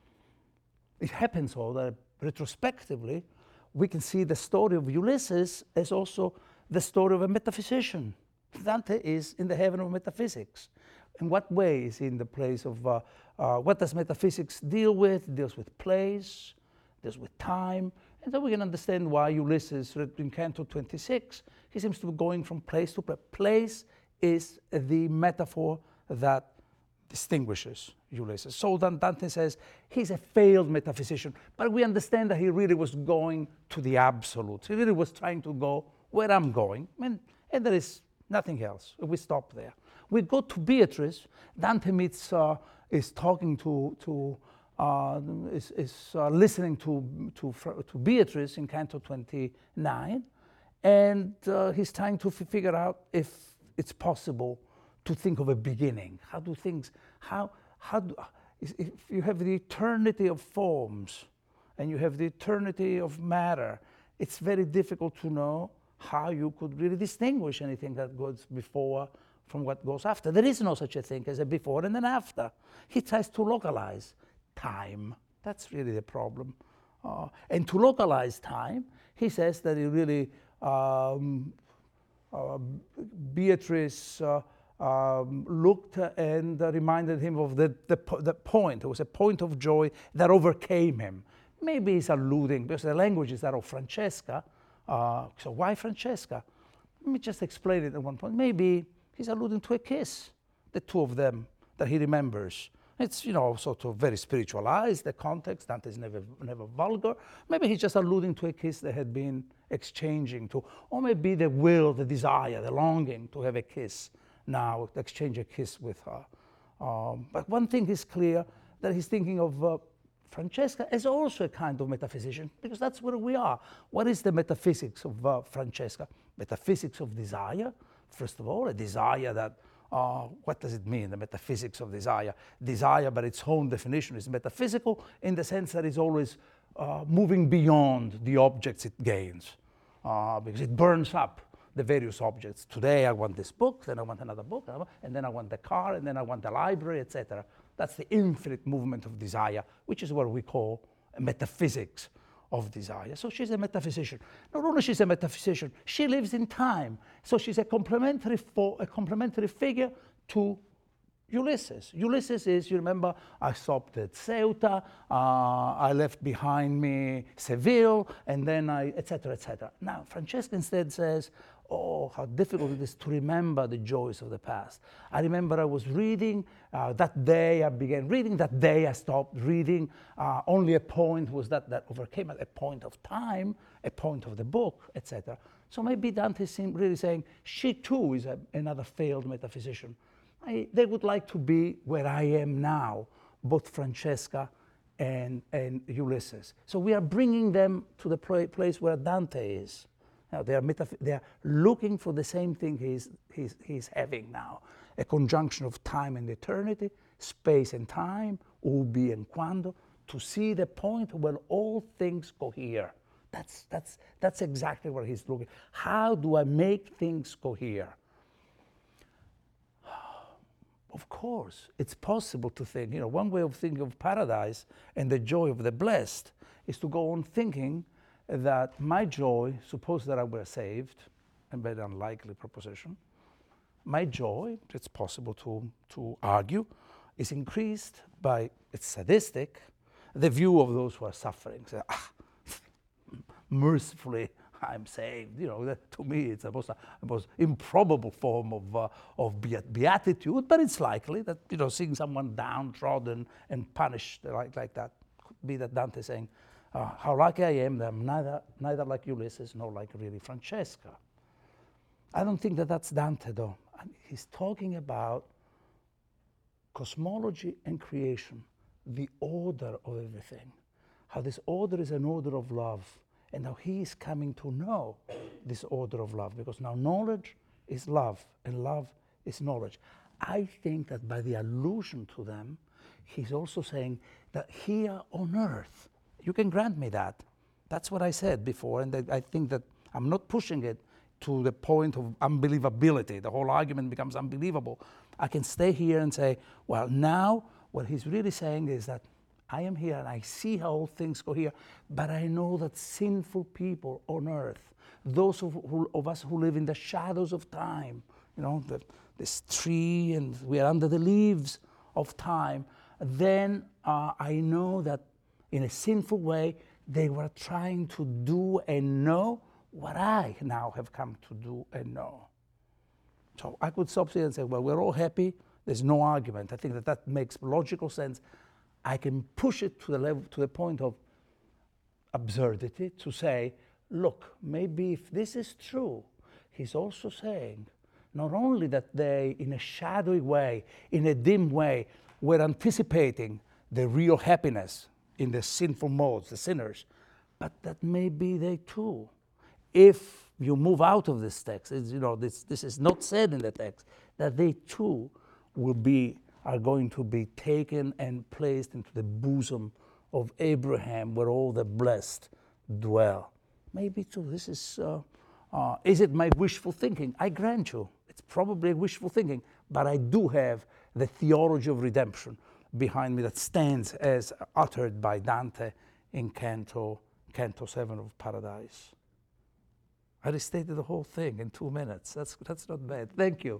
It happens, though, that retrospectively, we can see the story of Ulysses as also the story of a metaphysician. Dante is in the heaven of metaphysics. In what way is he in the place of, what does metaphysics deal with? It deals with place, deals with time, And so we can understand why Ulysses, in Canto 26, he seems to be going from place to place. Place is the metaphor that distinguishes Ulysses. So then Dante says he's a failed metaphysician, but we understand that he really was going to the absolute. He really was trying to go where I'm going, and there is nothing else. We stop there. We go to Beatrice. Dante meets, is talking listening to Beatrice in Canto 29, and he's trying to figure out if it's possible to think of a beginning. How do things, if you have the eternity of forms and you have the eternity of matter, it's very difficult to know how you could really distinguish anything that goes before from what goes after. There is no such a thing as a before and an after. He tries to localize time. That's really the problem. And to localize time, he says that he really, Beatrice looked and reminded him of the point. It was a point of joy that overcame him. Maybe he's alluding, because the language is that of Francesca. So why Francesca? Let me just explain it at one point. Maybe he's alluding to a kiss, the two of them, that he remembers. It's, sort of very spiritualized, the context. Dante's never vulgar. Maybe he's just alluding to a kiss they had been exchanging to, or maybe the will, the desire, the longing to have a kiss now, exchange a kiss with her. But one thing is clear, that he's thinking of Francesca as also a kind of metaphysician, because that's where we are. What is the metaphysics of Francesca? Metaphysics of desire, first of all, a desire that, what does it mean, the metaphysics of desire? Desire, by its own definition, is metaphysical in the sense that it's always moving beyond the objects it gains, because it burns up the various objects. Today I want this book, then I want another book, and then I want the car, and then I want the library, etc. That's the infinite movement of desire, which is what we call a metaphysics of desire. So she's a metaphysician. Not only she's a metaphysician, she lives in time. So she's a complementary figure to Ulysses. Ulysses is, you remember, I stopped at Ceuta, I left behind me Seville, and then etc., etc. Now, Francesca instead says, oh, how difficult it is to remember the joys of the past. I remember I was reading, that day I began reading, that day I stopped reading. Only a point was that overcame at a point of time, a point of the book, etc. So maybe Dante is really saying, she too is another failed metaphysician. They would like to be where I am now, both Francesca and Ulysses. So we are bringing them to the place where Dante is. Now they are looking for the same thing he's having now, a conjunction of time and eternity, space and time, ubi and quando, to see the point where all things cohere. That's exactly where he's looking. How do I make things cohere? Of course, it's possible to think, one way of thinking of paradise and the joy of the blessed is to go on thinking that my joy, suppose that I were saved, a very unlikely proposition, my joy, it's possible to argue, is increased by, it's sadistic, the view of those who are suffering. Say, mercifully, I'm saved. To me, it's the most improbable form of beatitude, but it's likely that, seeing someone downtrodden and punished like that, could be that Dante saying, how lucky I am that I'm neither like Ulysses nor like really Francesca. I don't think that that's Dante, though. He's talking about cosmology and creation, the order of everything, how this order is an order of love, and now he is coming to know this order of love, because now knowledge is love, and love is knowledge. I think that by the allusion to them, he's also saying that here on earth, you can grant me that. That's what I said before, and I think that I'm not pushing it to the point of unbelievability. The whole argument becomes unbelievable. I can stay here and say, well, now what he's really saying is that I am here and I see how all things go here, but I know that sinful people on earth, those of us who live in the shadows of time, this tree, and we are under the leaves of time, then I know that in a sinful way, They were trying to do and know what I now have come to do and know. So I could stop here and say, well, we're all happy. There's no argument. I think that that makes logical sense. I can push it to the level, to the point of absurdity, to say, look, maybe if this is true, he's also saying not only that they, in a shadowy way, in a dim way, were anticipating the real happiness in the sinful modes, the sinners, but that maybe they too, if you move out of this text, this is not said in the text, that they too are going to be taken and placed into the bosom of Abraham, where all the blessed dwell. Maybe too, this is it my wishful thinking? I grant you, it's probably wishful thinking, but I do have the theology of redemption behind me that stands as uttered by Dante in Canto 7 of Paradise. I restated the whole thing in 2 minutes. That's not bad. Thank you.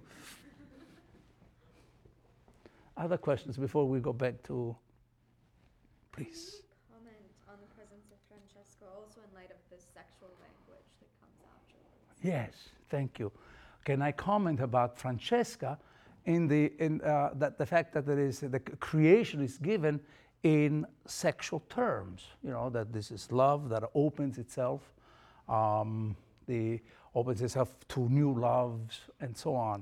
Other questions before we go back to, please. Comment on the presence of Francesca also in light of the sexual language that comes afterwards. Yes, thank you. Can I comment about Francesca in the fact that the creation is given in sexual terms? That this is love that opens itself, opens itself to new loves and so on.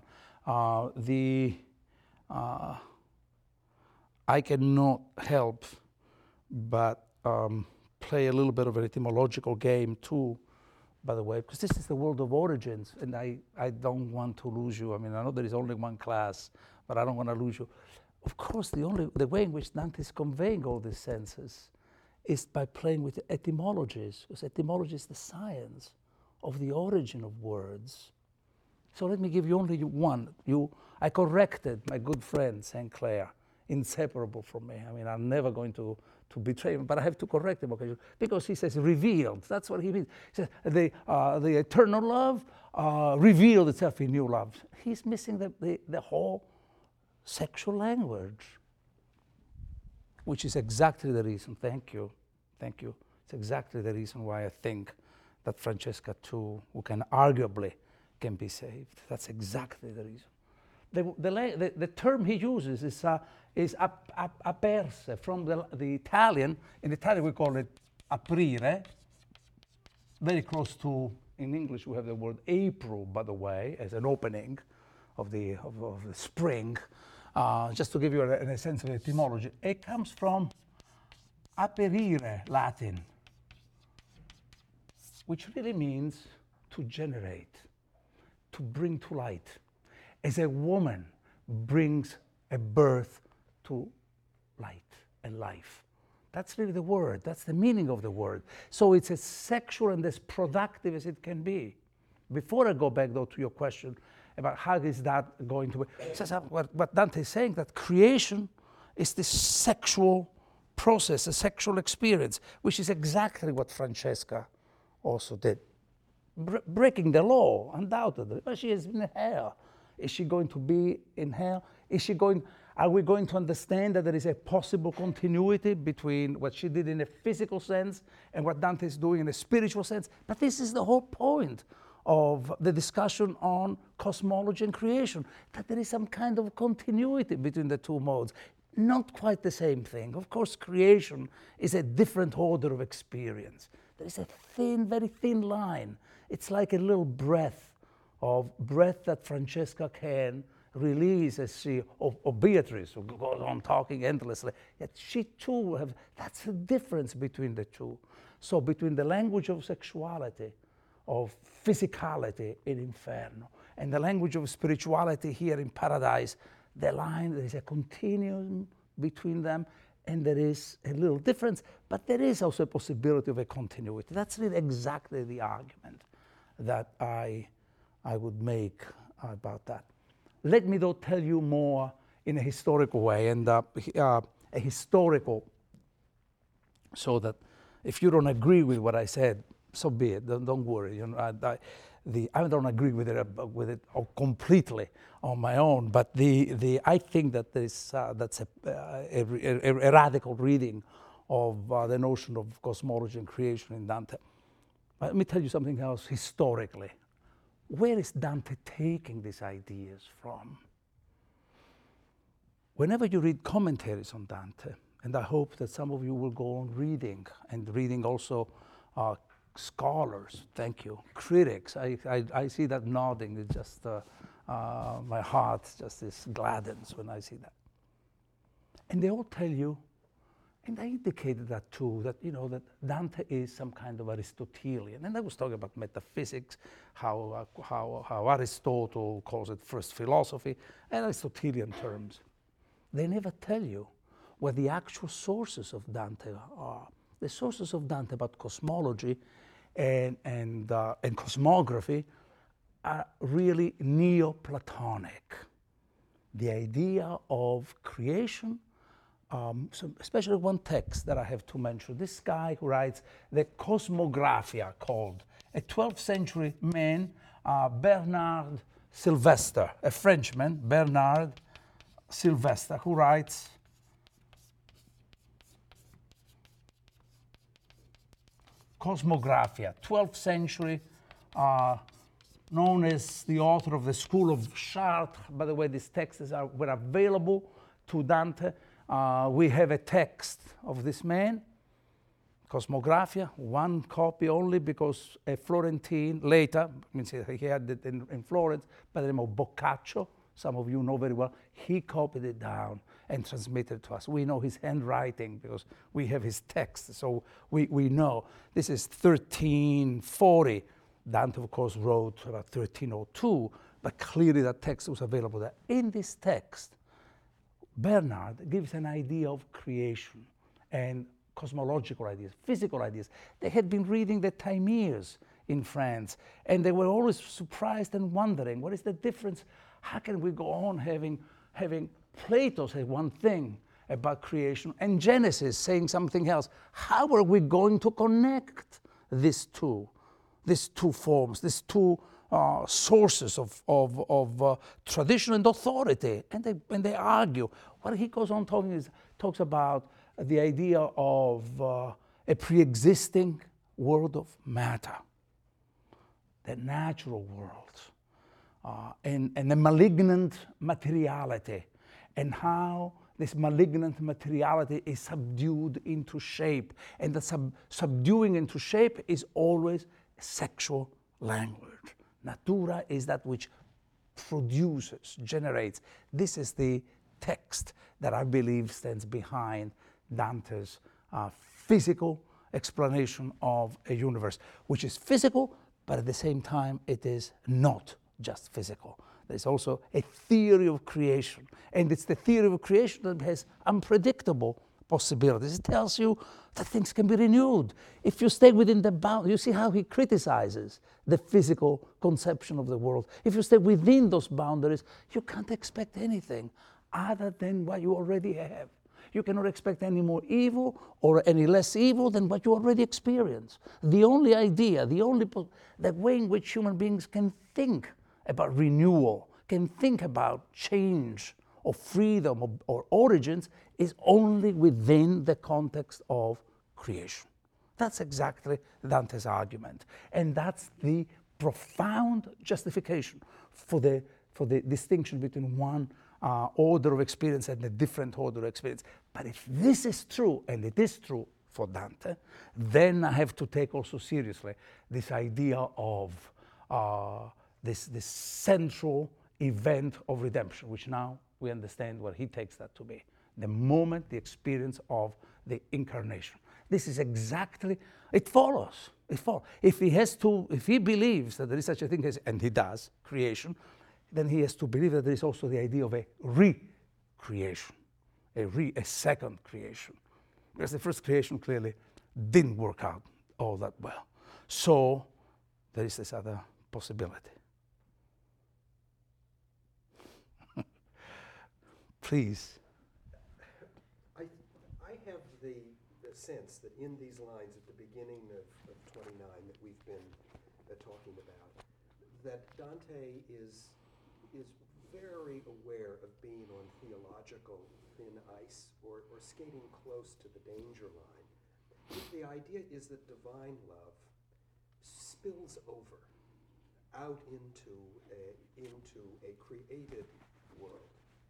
I cannot help but play a little bit of an etymological game too, by the way, because this is the world of origins, and I don't want to lose you. I mean, I know there is only one class, but I don't want to lose you. Of course, the way in which Dante is conveying all these senses is by playing with etymologies, because etymology is the science of the origin of words. So let me give you only one. I corrected my good friend St. Clair, inseparable from me. I mean, I'm never going to betray him, but I have to correct him occasionally, because he says revealed. That's what he means. He says the eternal love revealed itself in new love. He's missing the whole sexual language, which is exactly the reason. Thank you. It's exactly the reason why I think that Francesca too, who can arguably be saved. That's exactly the reason. The term he uses is aperse, from the Italian. In Italian we call it aprire, very close to, in English we have the word April, by the way, as an opening of the spring. Just to give you a sense of etymology, it comes from aperire, Latin, which really means to generate, to bring to light. As a woman brings a birth to light and life. That's really the word. That's the meaning of the word. So it's as sexual and as productive as it can be. Before I go back, though, to your question about how is that going to be, what Dante is saying, that creation is this sexual process, a sexual experience, which is exactly what Francesca also did. Breaking the law, undoubtedly, but she is in hell. Is she going to be in hell? Are we going to understand that there is a possible continuity between what she did in a physical sense and what Dante is doing in a spiritual sense? But this is the whole point of the discussion on cosmology and creation, that there is some kind of continuity between the two modes. Not quite the same thing. Of course, creation is a different order of experience. There is a thin, very thin line. It's like a little breath that Francesca can release as she, or Beatrice, who goes on talking endlessly. Yet she too that's the difference between the two. So between the language of sexuality, of physicality in Inferno, and the language of spirituality here in Paradise, there is a continuum between them, and there is a little difference, but there is also a possibility of a continuity. That's really exactly the argument that I would make about that. Let me, though, tell you more in a historical way, and a historical, so that if you don't agree with what I said, so be it. Don't worry. I don't agree with it completely on my own, but I think that that's a radical reading of the notion of cosmology and creation in Dante. Let me tell you something else historically. Where is Dante taking these ideas from? Whenever you read commentaries on Dante, and I hope that some of you will go on reading, and reading also scholars, thank you, critics. I see that nodding. It just, my heart just is gladdens when I see that. And they all tell you, and I indicated that too, that, you know, that Dante is some kind of Aristotelian. And I was talking about metaphysics, how Aristotle calls it first philosophy, and Aristotelian terms. They never tell you what the actual sources of Dante are. The sources of Dante about cosmology and cosmography are really Neoplatonic. The idea of creation, so especially one text that I have to mention. This guy who writes the Cosmographia, called a 12th century man, Bernard Sylvester, a Frenchman, Bernard Sylvester, who writes Cosmographia, 12th century, known as the author of the School of Chartres. By the way, these texts were available to Dante. We have a text of this man, Cosmographia, one copy only, because a Florentine later, means he had it in Florence, by the name of Boccaccio, some of you know very well, he copied it down and transmitted it to us. We know his handwriting because we have his text, so we know. This is 1340. Dante, of course, wrote about 1302, but clearly that text was available there. In this text, Bernard gives an idea of creation and cosmological ideas, physical ideas. They had been reading the Timaeus in France, and they were always surprised and wondering, what is the difference? How can we go on having Plato say one thing about creation and Genesis saying something else? How are we going to connect these two forms, these two sources of tradition and authority? And they argue. What he goes on talks about the idea of a pre-existing world of matter, the natural world, and the malignant materiality, and how this malignant materiality is subdued into shape, and the subduing into shape is always sexual language. Natura is that which produces, generates. This is the text that I believe stands behind Dante's physical explanation of a universe, which is physical, but at the same time it is not just physical. There's also a theory of creation, and it's the theory of creation that has unpredictable possibilities. It tells you that things can be renewed. If you stay within the bound, you see how he criticizes the physical conception of the world. If you stay within those boundaries, you can't expect anything other than what you already have. You cannot expect any more evil or any less evil than what you already experience. The only idea, the way in which human beings can think about renewal, can think about change or freedom or origins, is only within the context of creation. That's exactly Dante's argument. And that's the profound justification for the distinction between one order of experience and a different order of experience. But if this is true, and it is true for Dante, then I have to take also seriously this idea of this central event of redemption, which now we understand what he takes that to be. The moment, the experience of the incarnation. This is exactly, it follows. If he believes that there is such a thing as, and he does, creation, then he has to believe that there is also the idea of a recreation, a second creation. Because the first creation clearly didn't work out all that well. So there is this other possibility. Please. I have the sense that in these lines at the beginning of 29 that we've been talking about, that Dante is very aware of being on theological thin ice or skating close to the danger line. the idea is that divine love spills over out into a created world,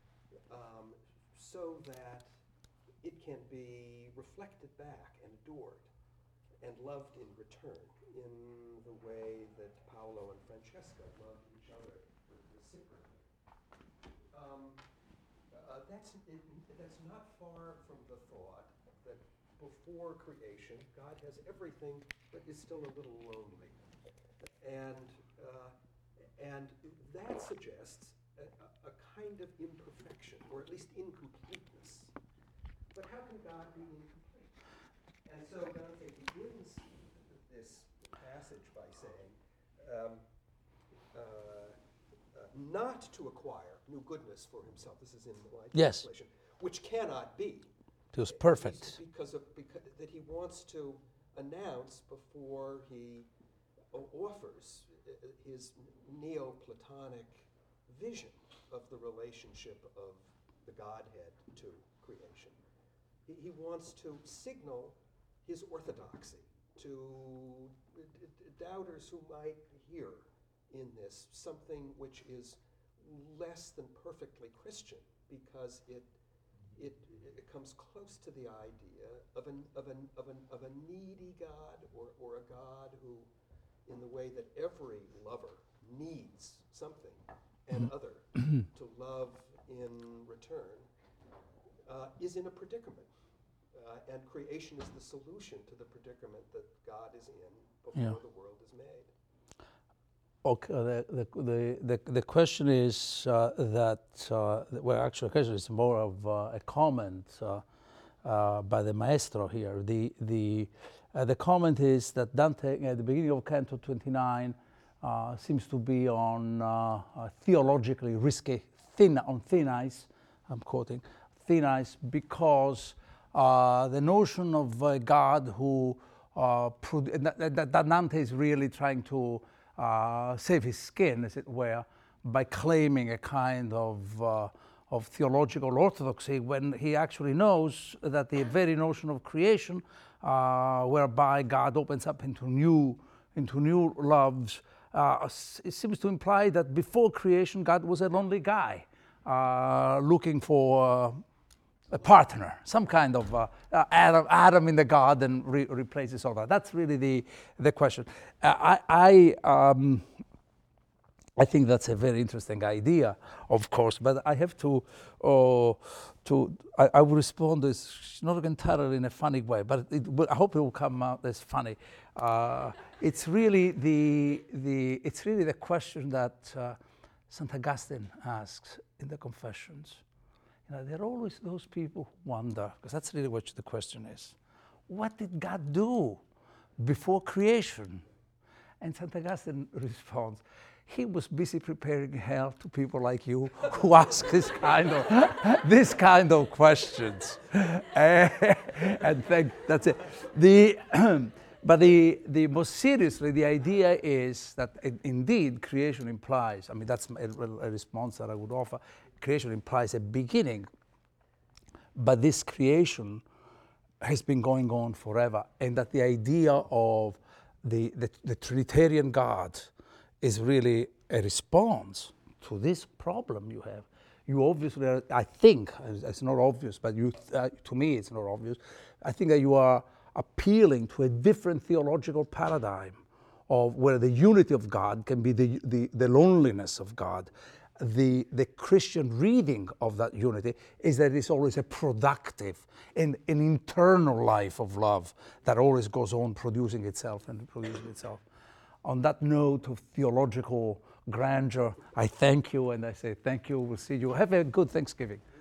so that it can be reflected back and adored and loved in return in the way that Paolo and Francesca loved each other reciprocally. That's not far from the thought that before creation, God has everything, but is still a little lonely. And that suggests a kind of imperfection, or at least incompleteness. But how can God be incomplete? And so Dante begins this passage by saying, not to acquire new goodness for himself. This is in my Yes. translation, which cannot be. It was perfect. Because that he wants to announce before he offers his Neoplatonic vision of the relationship of the Godhead to creation. He wants to signal his orthodoxy to doubters who might hear in this something which is less than perfectly Christian, because it comes close to the idea of a needy God, or a God who, in the way that every lover needs something and other to love in return, is in a predicament. And creation is the solution to the predicament that God is in before the world is made. Okay, the question is well, actually, the question is more of a comment by the maestro here. The comment is that Dante, at the beginning of Canto 29, seems to be on theologically risky, on thin ice. I'm quoting thin ice, because the notion of a God who that Dante is really trying to save his skin, as it were, by claiming a kind of theological orthodoxy, when he actually knows that the very notion of creation, whereby God opens up into new loves, it seems to imply that before creation, God was a lonely guy looking for a partner, some kind of Adam in the garden replaces all that. That's really the question. I think that's a very interesting idea, of course, but I have to I will respond to this not entirely in a funny way, but I hope it will come out as funny. It's really the question that St. Augustine asks in the Confessions. There are always those people who wonder, because that's really what the question is. What did God do before creation? And St. Augustine responds, he was busy preparing hell to people like you who ask this kind of questions. And that's it. But the most seriously, the idea is that indeed creation implies, that's a response that I would offer, creation implies a beginning, but this creation has been going on forever, and that the idea of the Trinitarian God is really a response to this problem you have. You obviously, I think, it's not obvious, but to me it's not obvious, I think that you are appealing to a different theological paradigm of where the unity of God can be the loneliness of God. The Christian reading of that unity is that it's always a productive and an internal life of love that always goes on producing itself and producing itself. On that note of theological grandeur, I thank you, and I say thank you. We'll see you. Have a good Thanksgiving.